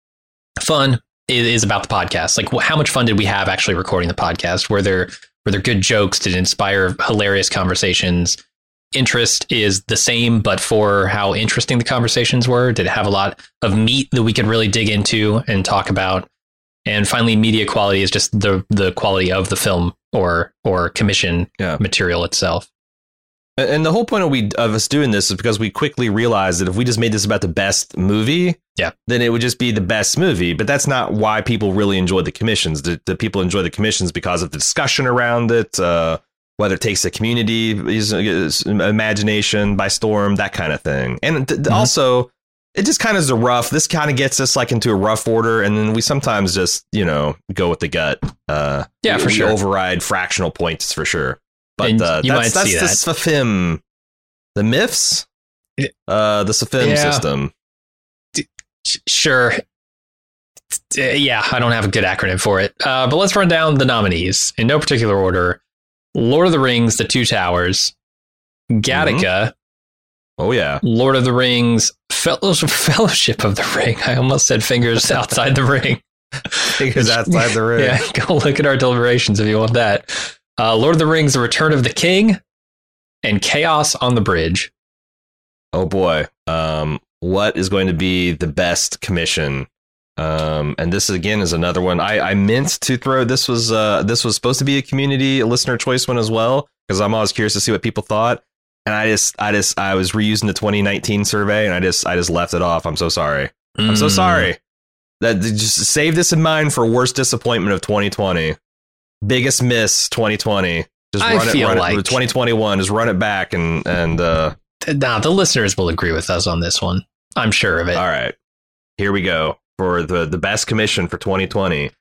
fun is about the podcast. Like, how much fun did we have actually recording the podcast? Were there good jokes? Did it inspire hilarious conversations? Interest is the same, but for how interesting the conversations were. Did it have a lot of meat that we could really dig into and talk about? And finally, media quality is just the quality of the film or commission material itself. And the whole point of us doing this is because we quickly realized that if we just made this about the best movie, then it would just be the best movie. But that's not why people really enjoy the commissions. The people enjoy the commissions because of the discussion around it, whether it takes the community's imagination by storm, that kind of thing. And also, it just kind of is this kind of gets us like into a rough order. And then we sometimes just, go with the gut. For sure. Override fractional points for sure. But that's the SFIM, the MIFS, the SFIM system. Sure. Yeah, I don't have a good acronym for it. But let's run down the nominees in no particular order. Lord of the Rings, The Two Towers, Gattaca. Oh, yeah. Lord of the Rings, Fellowship of the Ring. I almost said Fingers Outside the Ring. Fingers Outside the Ring. Yeah, go look at our deliberations if you want that. Lord of the Rings, The Return of the King, and Chaos on the Bridge. Oh boy. What is going to be the best commission? And this again is another one. I meant to throw this was supposed to be a listener choice one as well, because I'm always curious to see what people thought. And I was reusing the 2019 survey and I just left it off. I'm so sorry. I'm so sorry. Just save this in mind for worst disappointment of 2020. Biggest miss 2020. Just run it 2021. Just run it back and the listeners will agree with us on this one. I'm sure of it. All right, here we go for the best commission for 2020.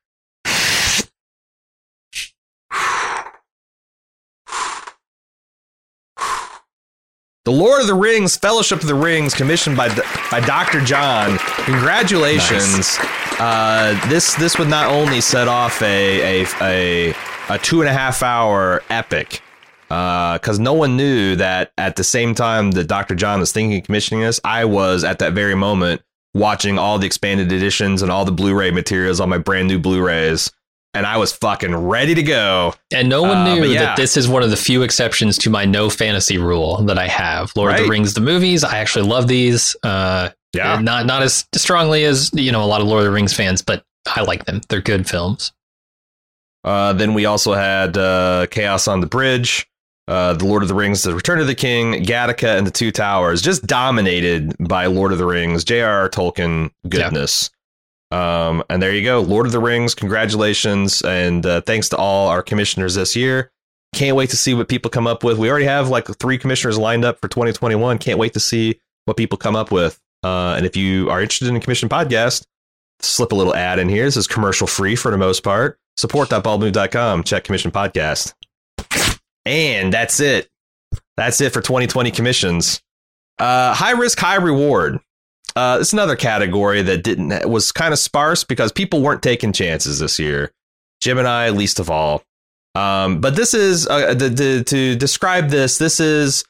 The Lord of the Rings, Fellowship of the Rings, commissioned by Dr. John. Congratulations. Nice. This would not only set off a 2.5 hour epic, because no one knew that at the same time that Dr. John was thinking of commissioning this, I was at that very moment watching all the expanded editions and all the Blu-ray materials on my brand new Blu-rays. And I was fucking ready to go. And no one knew that this is one of the few exceptions to my no fantasy rule that I have. Lord of the Rings, the movies, I actually love these. Not as strongly as, a lot of Lord of the Rings fans, but I like them. They're good films. Then we also had Chaos on the Bridge, The Lord of the Rings, The Return of the King, Gattaca, and The Two Towers. Just dominated by Lord of the Rings, J.R.R. Tolkien goodness. And there you go. Lord of the Rings. Congratulations. And thanks to all our commissioners this year. Can't wait to see what people come up with. We already have like 3 commissioners lined up for 2021. Can't wait to see what people come up with. And if you are interested in a commission podcast, slip a little ad in here. This is commercial free for the most part. Support.baldmove.com. Check commission podcast. And that's it. That's it for 2020 commissions. High risk, high reward. It's another category that was kind of sparse because people weren't taking chances this year. Jim and I, least of all. But this is to describe this. This is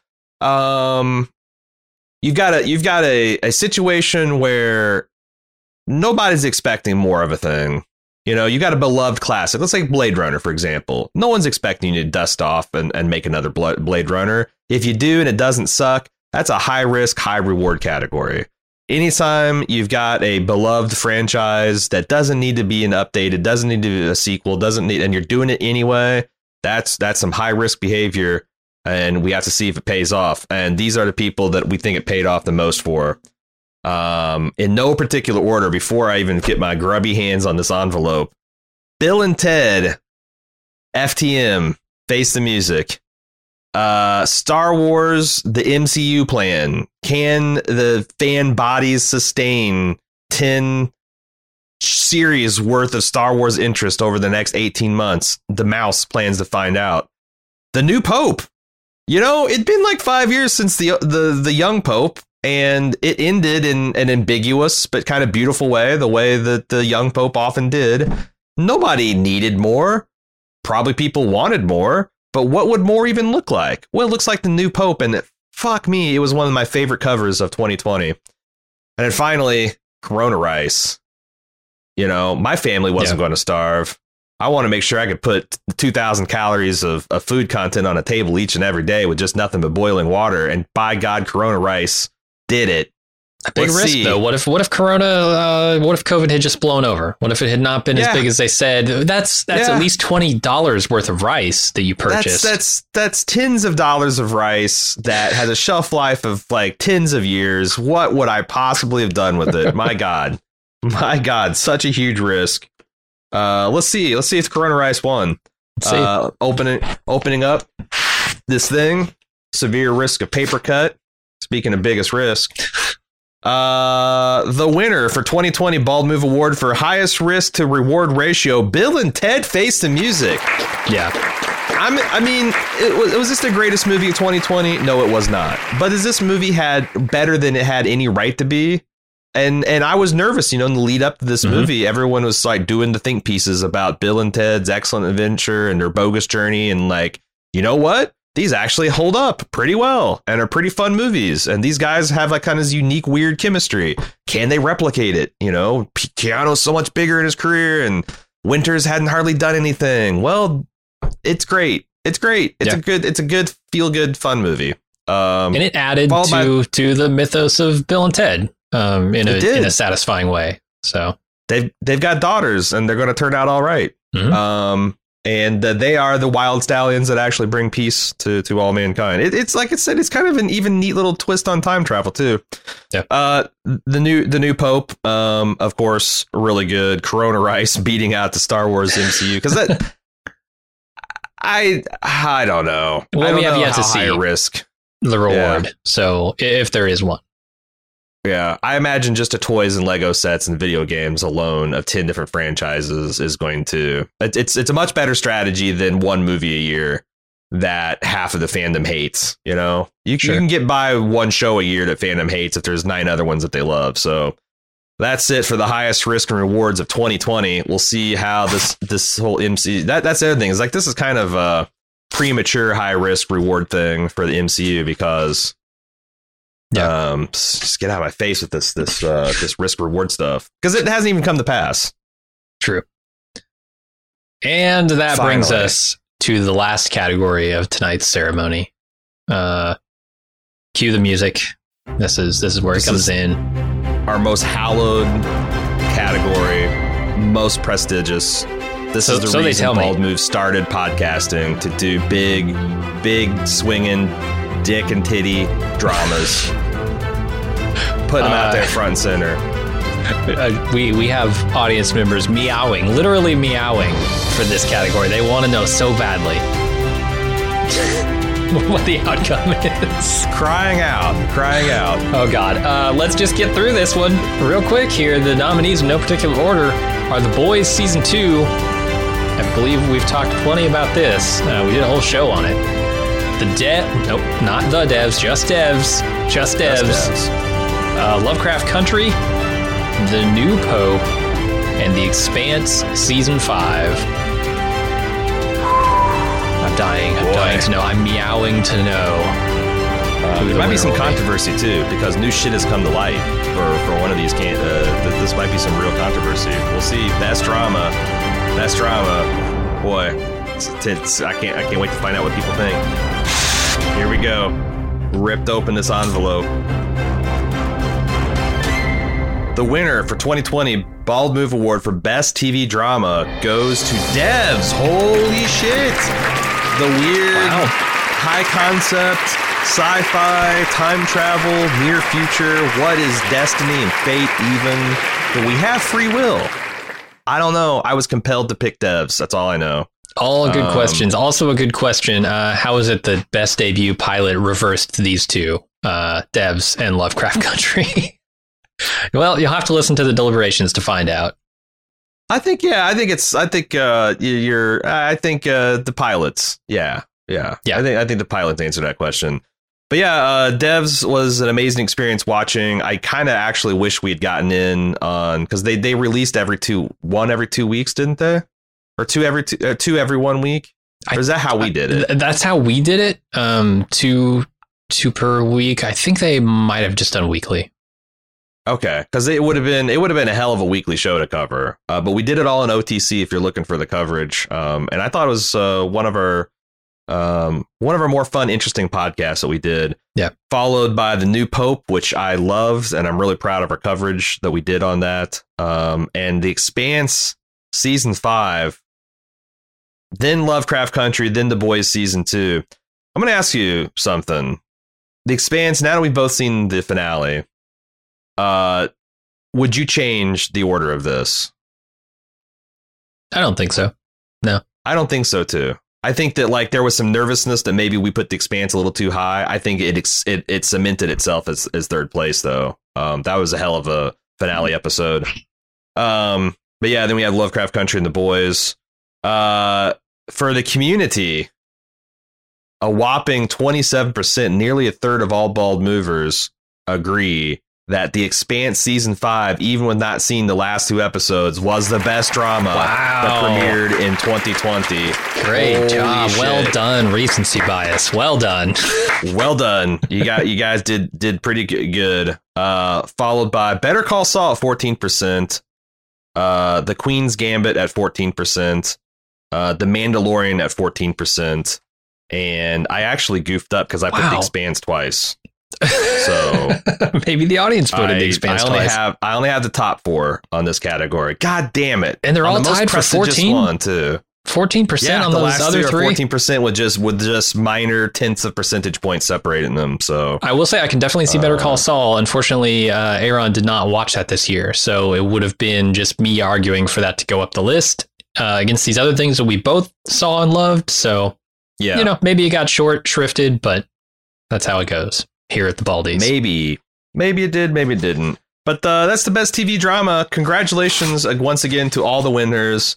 you've got a situation where nobody's expecting more of a thing. You got a beloved classic. Let's take Blade Runner, for example. No one's expecting you to dust off and make another Blade Runner. If you do and it doesn't suck, that's a high risk, high reward category. Anytime you've got a beloved franchise that doesn't need to be an updated, doesn't need to be a sequel, and you're doing it anyway, that's some high risk behavior, and we have to see if it pays off. And these are the people that we think it paid off the most for. In no particular order, before I even get my grubby hands on this envelope, Bill and Ted, FTM, Face the Music. Star Wars, the MCU plan. Can the fan bodies sustain 10 series worth of Star Wars interest over the next 18 months? The mouse plans to find out. The new Pope. It'd been like 5 years since the young Pope, and it ended in an ambiguous but kind of beautiful way, the way that the young Pope often did. Nobody needed more. Probably people wanted more. But what would more even look like? Well, it looks like the new Pope, and fuck me, it was one of my favorite covers of 2020. And then finally, Corona Rice. You know, my family wasn't going to starve. I want to make sure I could put 2,000 calories of food content on a table each and every day with just nothing but boiling water. And by God, Corona Rice did it. A big risk, though. What if COVID had just blown over? What if it had not been as big as they said? That's at least $20 worth of rice that you purchased. That's tens of dollars of rice that has a shelf life of like tens of years. What would I possibly have done with it? My God, such a huge risk. Let's see if Corona Rice won. Opening up this thing. Severe risk of paper cut. Speaking of biggest risk. The winner for 2020 Bald Move Award for highest risk to reward ratio, Bill and Ted Face the Music. Yeah. I mean, was this the greatest movie of 2020? No, it was not. But is this movie had better than it had any right to be? And I was nervous, in the lead up to this movie, everyone was like doing the think pieces about Bill and Ted's Excellent Adventure and their bogus journey. And like, you know what? These actually hold up pretty well and are pretty fun movies. And these guys have like kind of unique, weird chemistry. Can they replicate it? Keanu's so much bigger in his career and Winters hadn't hardly done anything. Well, it's great. It's great. It's a good feel good, fun movie. And it added to the mythos of Bill and Ted in a satisfying way. So they've got daughters and they're going to turn out all right. And they are the wild stallions that actually bring peace to all mankind. It's like I said, it's kind of an even neat little twist on time travel too. Yeah. The new Pope, of course, really good. Corona Rice beating out the Star Wars MCU because that I don't know. Well, we have yet to see risk the reward. Yeah. So if there is one. Yeah, I imagine just the toys and Lego sets and video games alone of 10 different franchises is going to... It's a much better strategy than one movie a year that half of the fandom hates, You can get by one show a year that fandom hates if there's 9 other ones that they love. So that's it for the highest risk and rewards of 2020. We'll see how this whole MCU... That's the other thing. Is like this is kind of a premature high risk reward thing for the MCU because... just get out of my face with this risk reward stuff because it hasn't even come to pass. True. And that brings us to the last category of tonight's ceremony. Cue the music. This is where it comes in. Our most hallowed category, most prestigious. This is the reason Bald Move started podcasting, to do big swinging dick and titty dramas. Put them out there front and center. We have audience members literally meowing for this category. They want to know so badly what the outcome is. Crying out. Oh, God. Let's just get through this one real quick here. The nominees in no particular order are The Boys Season 2. I believe we've talked plenty about this. We did a whole show on it. Nope, not The Devs, just Devs. Just Devs. Lovecraft Country, The New Pope, and The Expanse Season 5. I'm dying to know. I'm meowing to know. There might be some controversy too, because new shit has come to light for one of these. This might be some real controversy. We'll see. Best drama. Boy, I can't wait to find out what people think. Here we go. Ripped open this envelope. The winner for 2020 Bald Move Award for Best TV Drama goes to Devs. Holy shit! The weird, high concept, sci-fi, time travel, near future. What is destiny and fate even? Do we have free will? I don't know. I was compelled to pick Devs. That's all I know. All good questions. Also a good question. How is it that Best Debut Pilot reversed these two, Devs and Lovecraft Country? Well, you'll have to listen to the deliberations to find out. I think the pilots. Yeah. I think the pilots answer that question. But yeah, Devs was an amazing experience watching. I kind of actually wish we'd gotten in on, because they released every 2 weeks, didn't they? Or two every 1 week? Or is that how we did it? That's how we did it. Two per week. I think they might have just done weekly. Okay, because it would have been a hell of a weekly show to cover, but we did it all in OTC if you're looking for the coverage, and I thought it was one of our more fun, interesting podcasts that we did. Yeah. Followed by The New Pope, which I loved, and I'm really proud of our coverage that we did on that. And The Expanse season 5, then Lovecraft Country, then The Boys season 2. I'm going to ask you something. The Expanse. Now that we've both seen the finale, would you change the order of this? I don't think so. No, I don't think so too. I think that like there was some nervousness that maybe we put The Expanse a little too high. I think it cemented itself as third place though. That was a hell of a finale episode. But yeah, then we have Lovecraft Country and The Boys. For the community, a whopping 27%, nearly a third of all bald movers agree that The Expanse season 5, even with not seeing the last 2 episodes, was the best drama that premiered in 2020. Great Holy job. shit. Well done. Recency bias. Well done. Well done. You guys did pretty good. Followed by Better Call Saul at 14%, The Queen's Gambit at 14%, The Mandalorian at 14%, and I actually goofed up because I put The Expanse twice. So maybe the audience voted The Expanse twice. I only have the top 4 on this category. God damn it! And they're all tied for 14. One too. 14% on those other 3. 14% with just minor tenths of percentage points separating them. So I will say I can definitely see Better Call Saul. Unfortunately, Aaron did not watch that this year, so it would have been just me arguing for that to go up the list against these other things that we both saw and loved. So yeah, maybe it got short-shrifted, but that's how it goes here at the Baldies. Maybe it did, maybe it didn't. But that's the best TV drama. Congratulations once again to all the winners.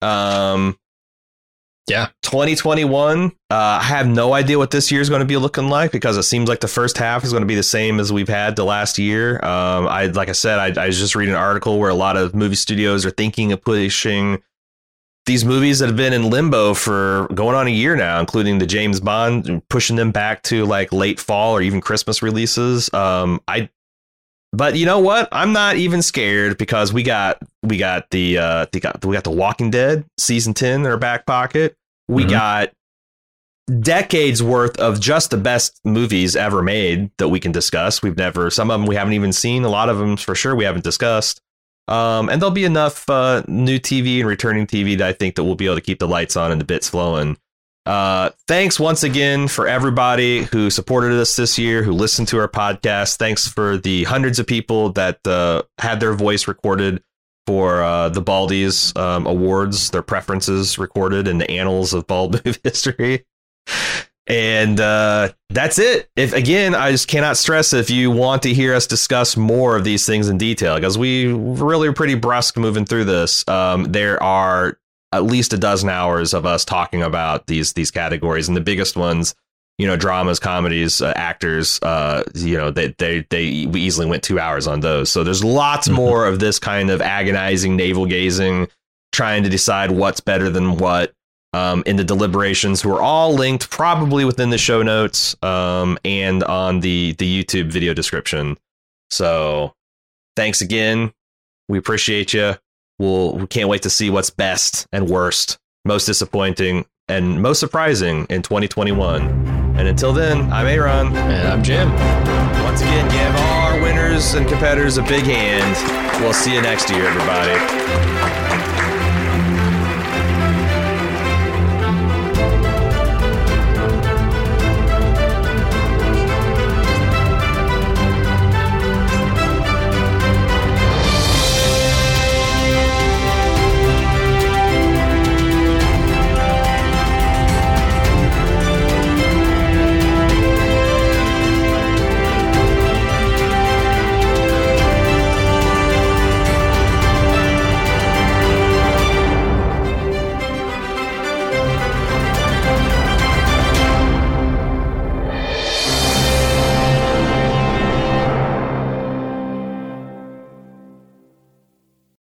Yeah, 2021. I have no idea what this year is going to be looking like because it seems like the first half is going to be the same as we've had the last year. I was just reading an article where a lot of movie studios are thinking of pushing these movies that have been in limbo for going on a year now, including the James Bond, pushing them back to like late fall or even Christmas releases. But you know what? I'm not even scared because we got The Walking Dead season 10 in our back pocket. We got decades worth of just the best movies ever made that we can discuss. Some of them we haven't even seen. A lot of them for sure we haven't discussed. And there'll be enough new TV and returning TV that I think that we'll be able to keep the lights on and the bits flowing. Thanks once again for everybody who supported us this year, who listened to our podcast. Thanks for the hundreds of people that had their voice recorded for the Baldies awards, their preferences recorded in the annals of bald movie history. And that's it. I just cannot stress if you want to hear us discuss more of these things in detail, because we really are pretty brusque moving through this. There are at least a dozen hours of us talking about these categories, and the biggest ones, dramas, comedies, actors, we easily went 2 hours on those. So there's lots more of this kind of agonizing navel gazing, trying to decide what's better than what. In the deliberations, who are all linked probably within the show notes and on the YouTube video description. So thanks again. We appreciate you. We can't wait to see what's best and worst, most disappointing and most surprising in 2021. And until then, I'm Aaron. And I'm Jim. Once again, give all our winners and competitors a big hand. We'll see you next year, everybody.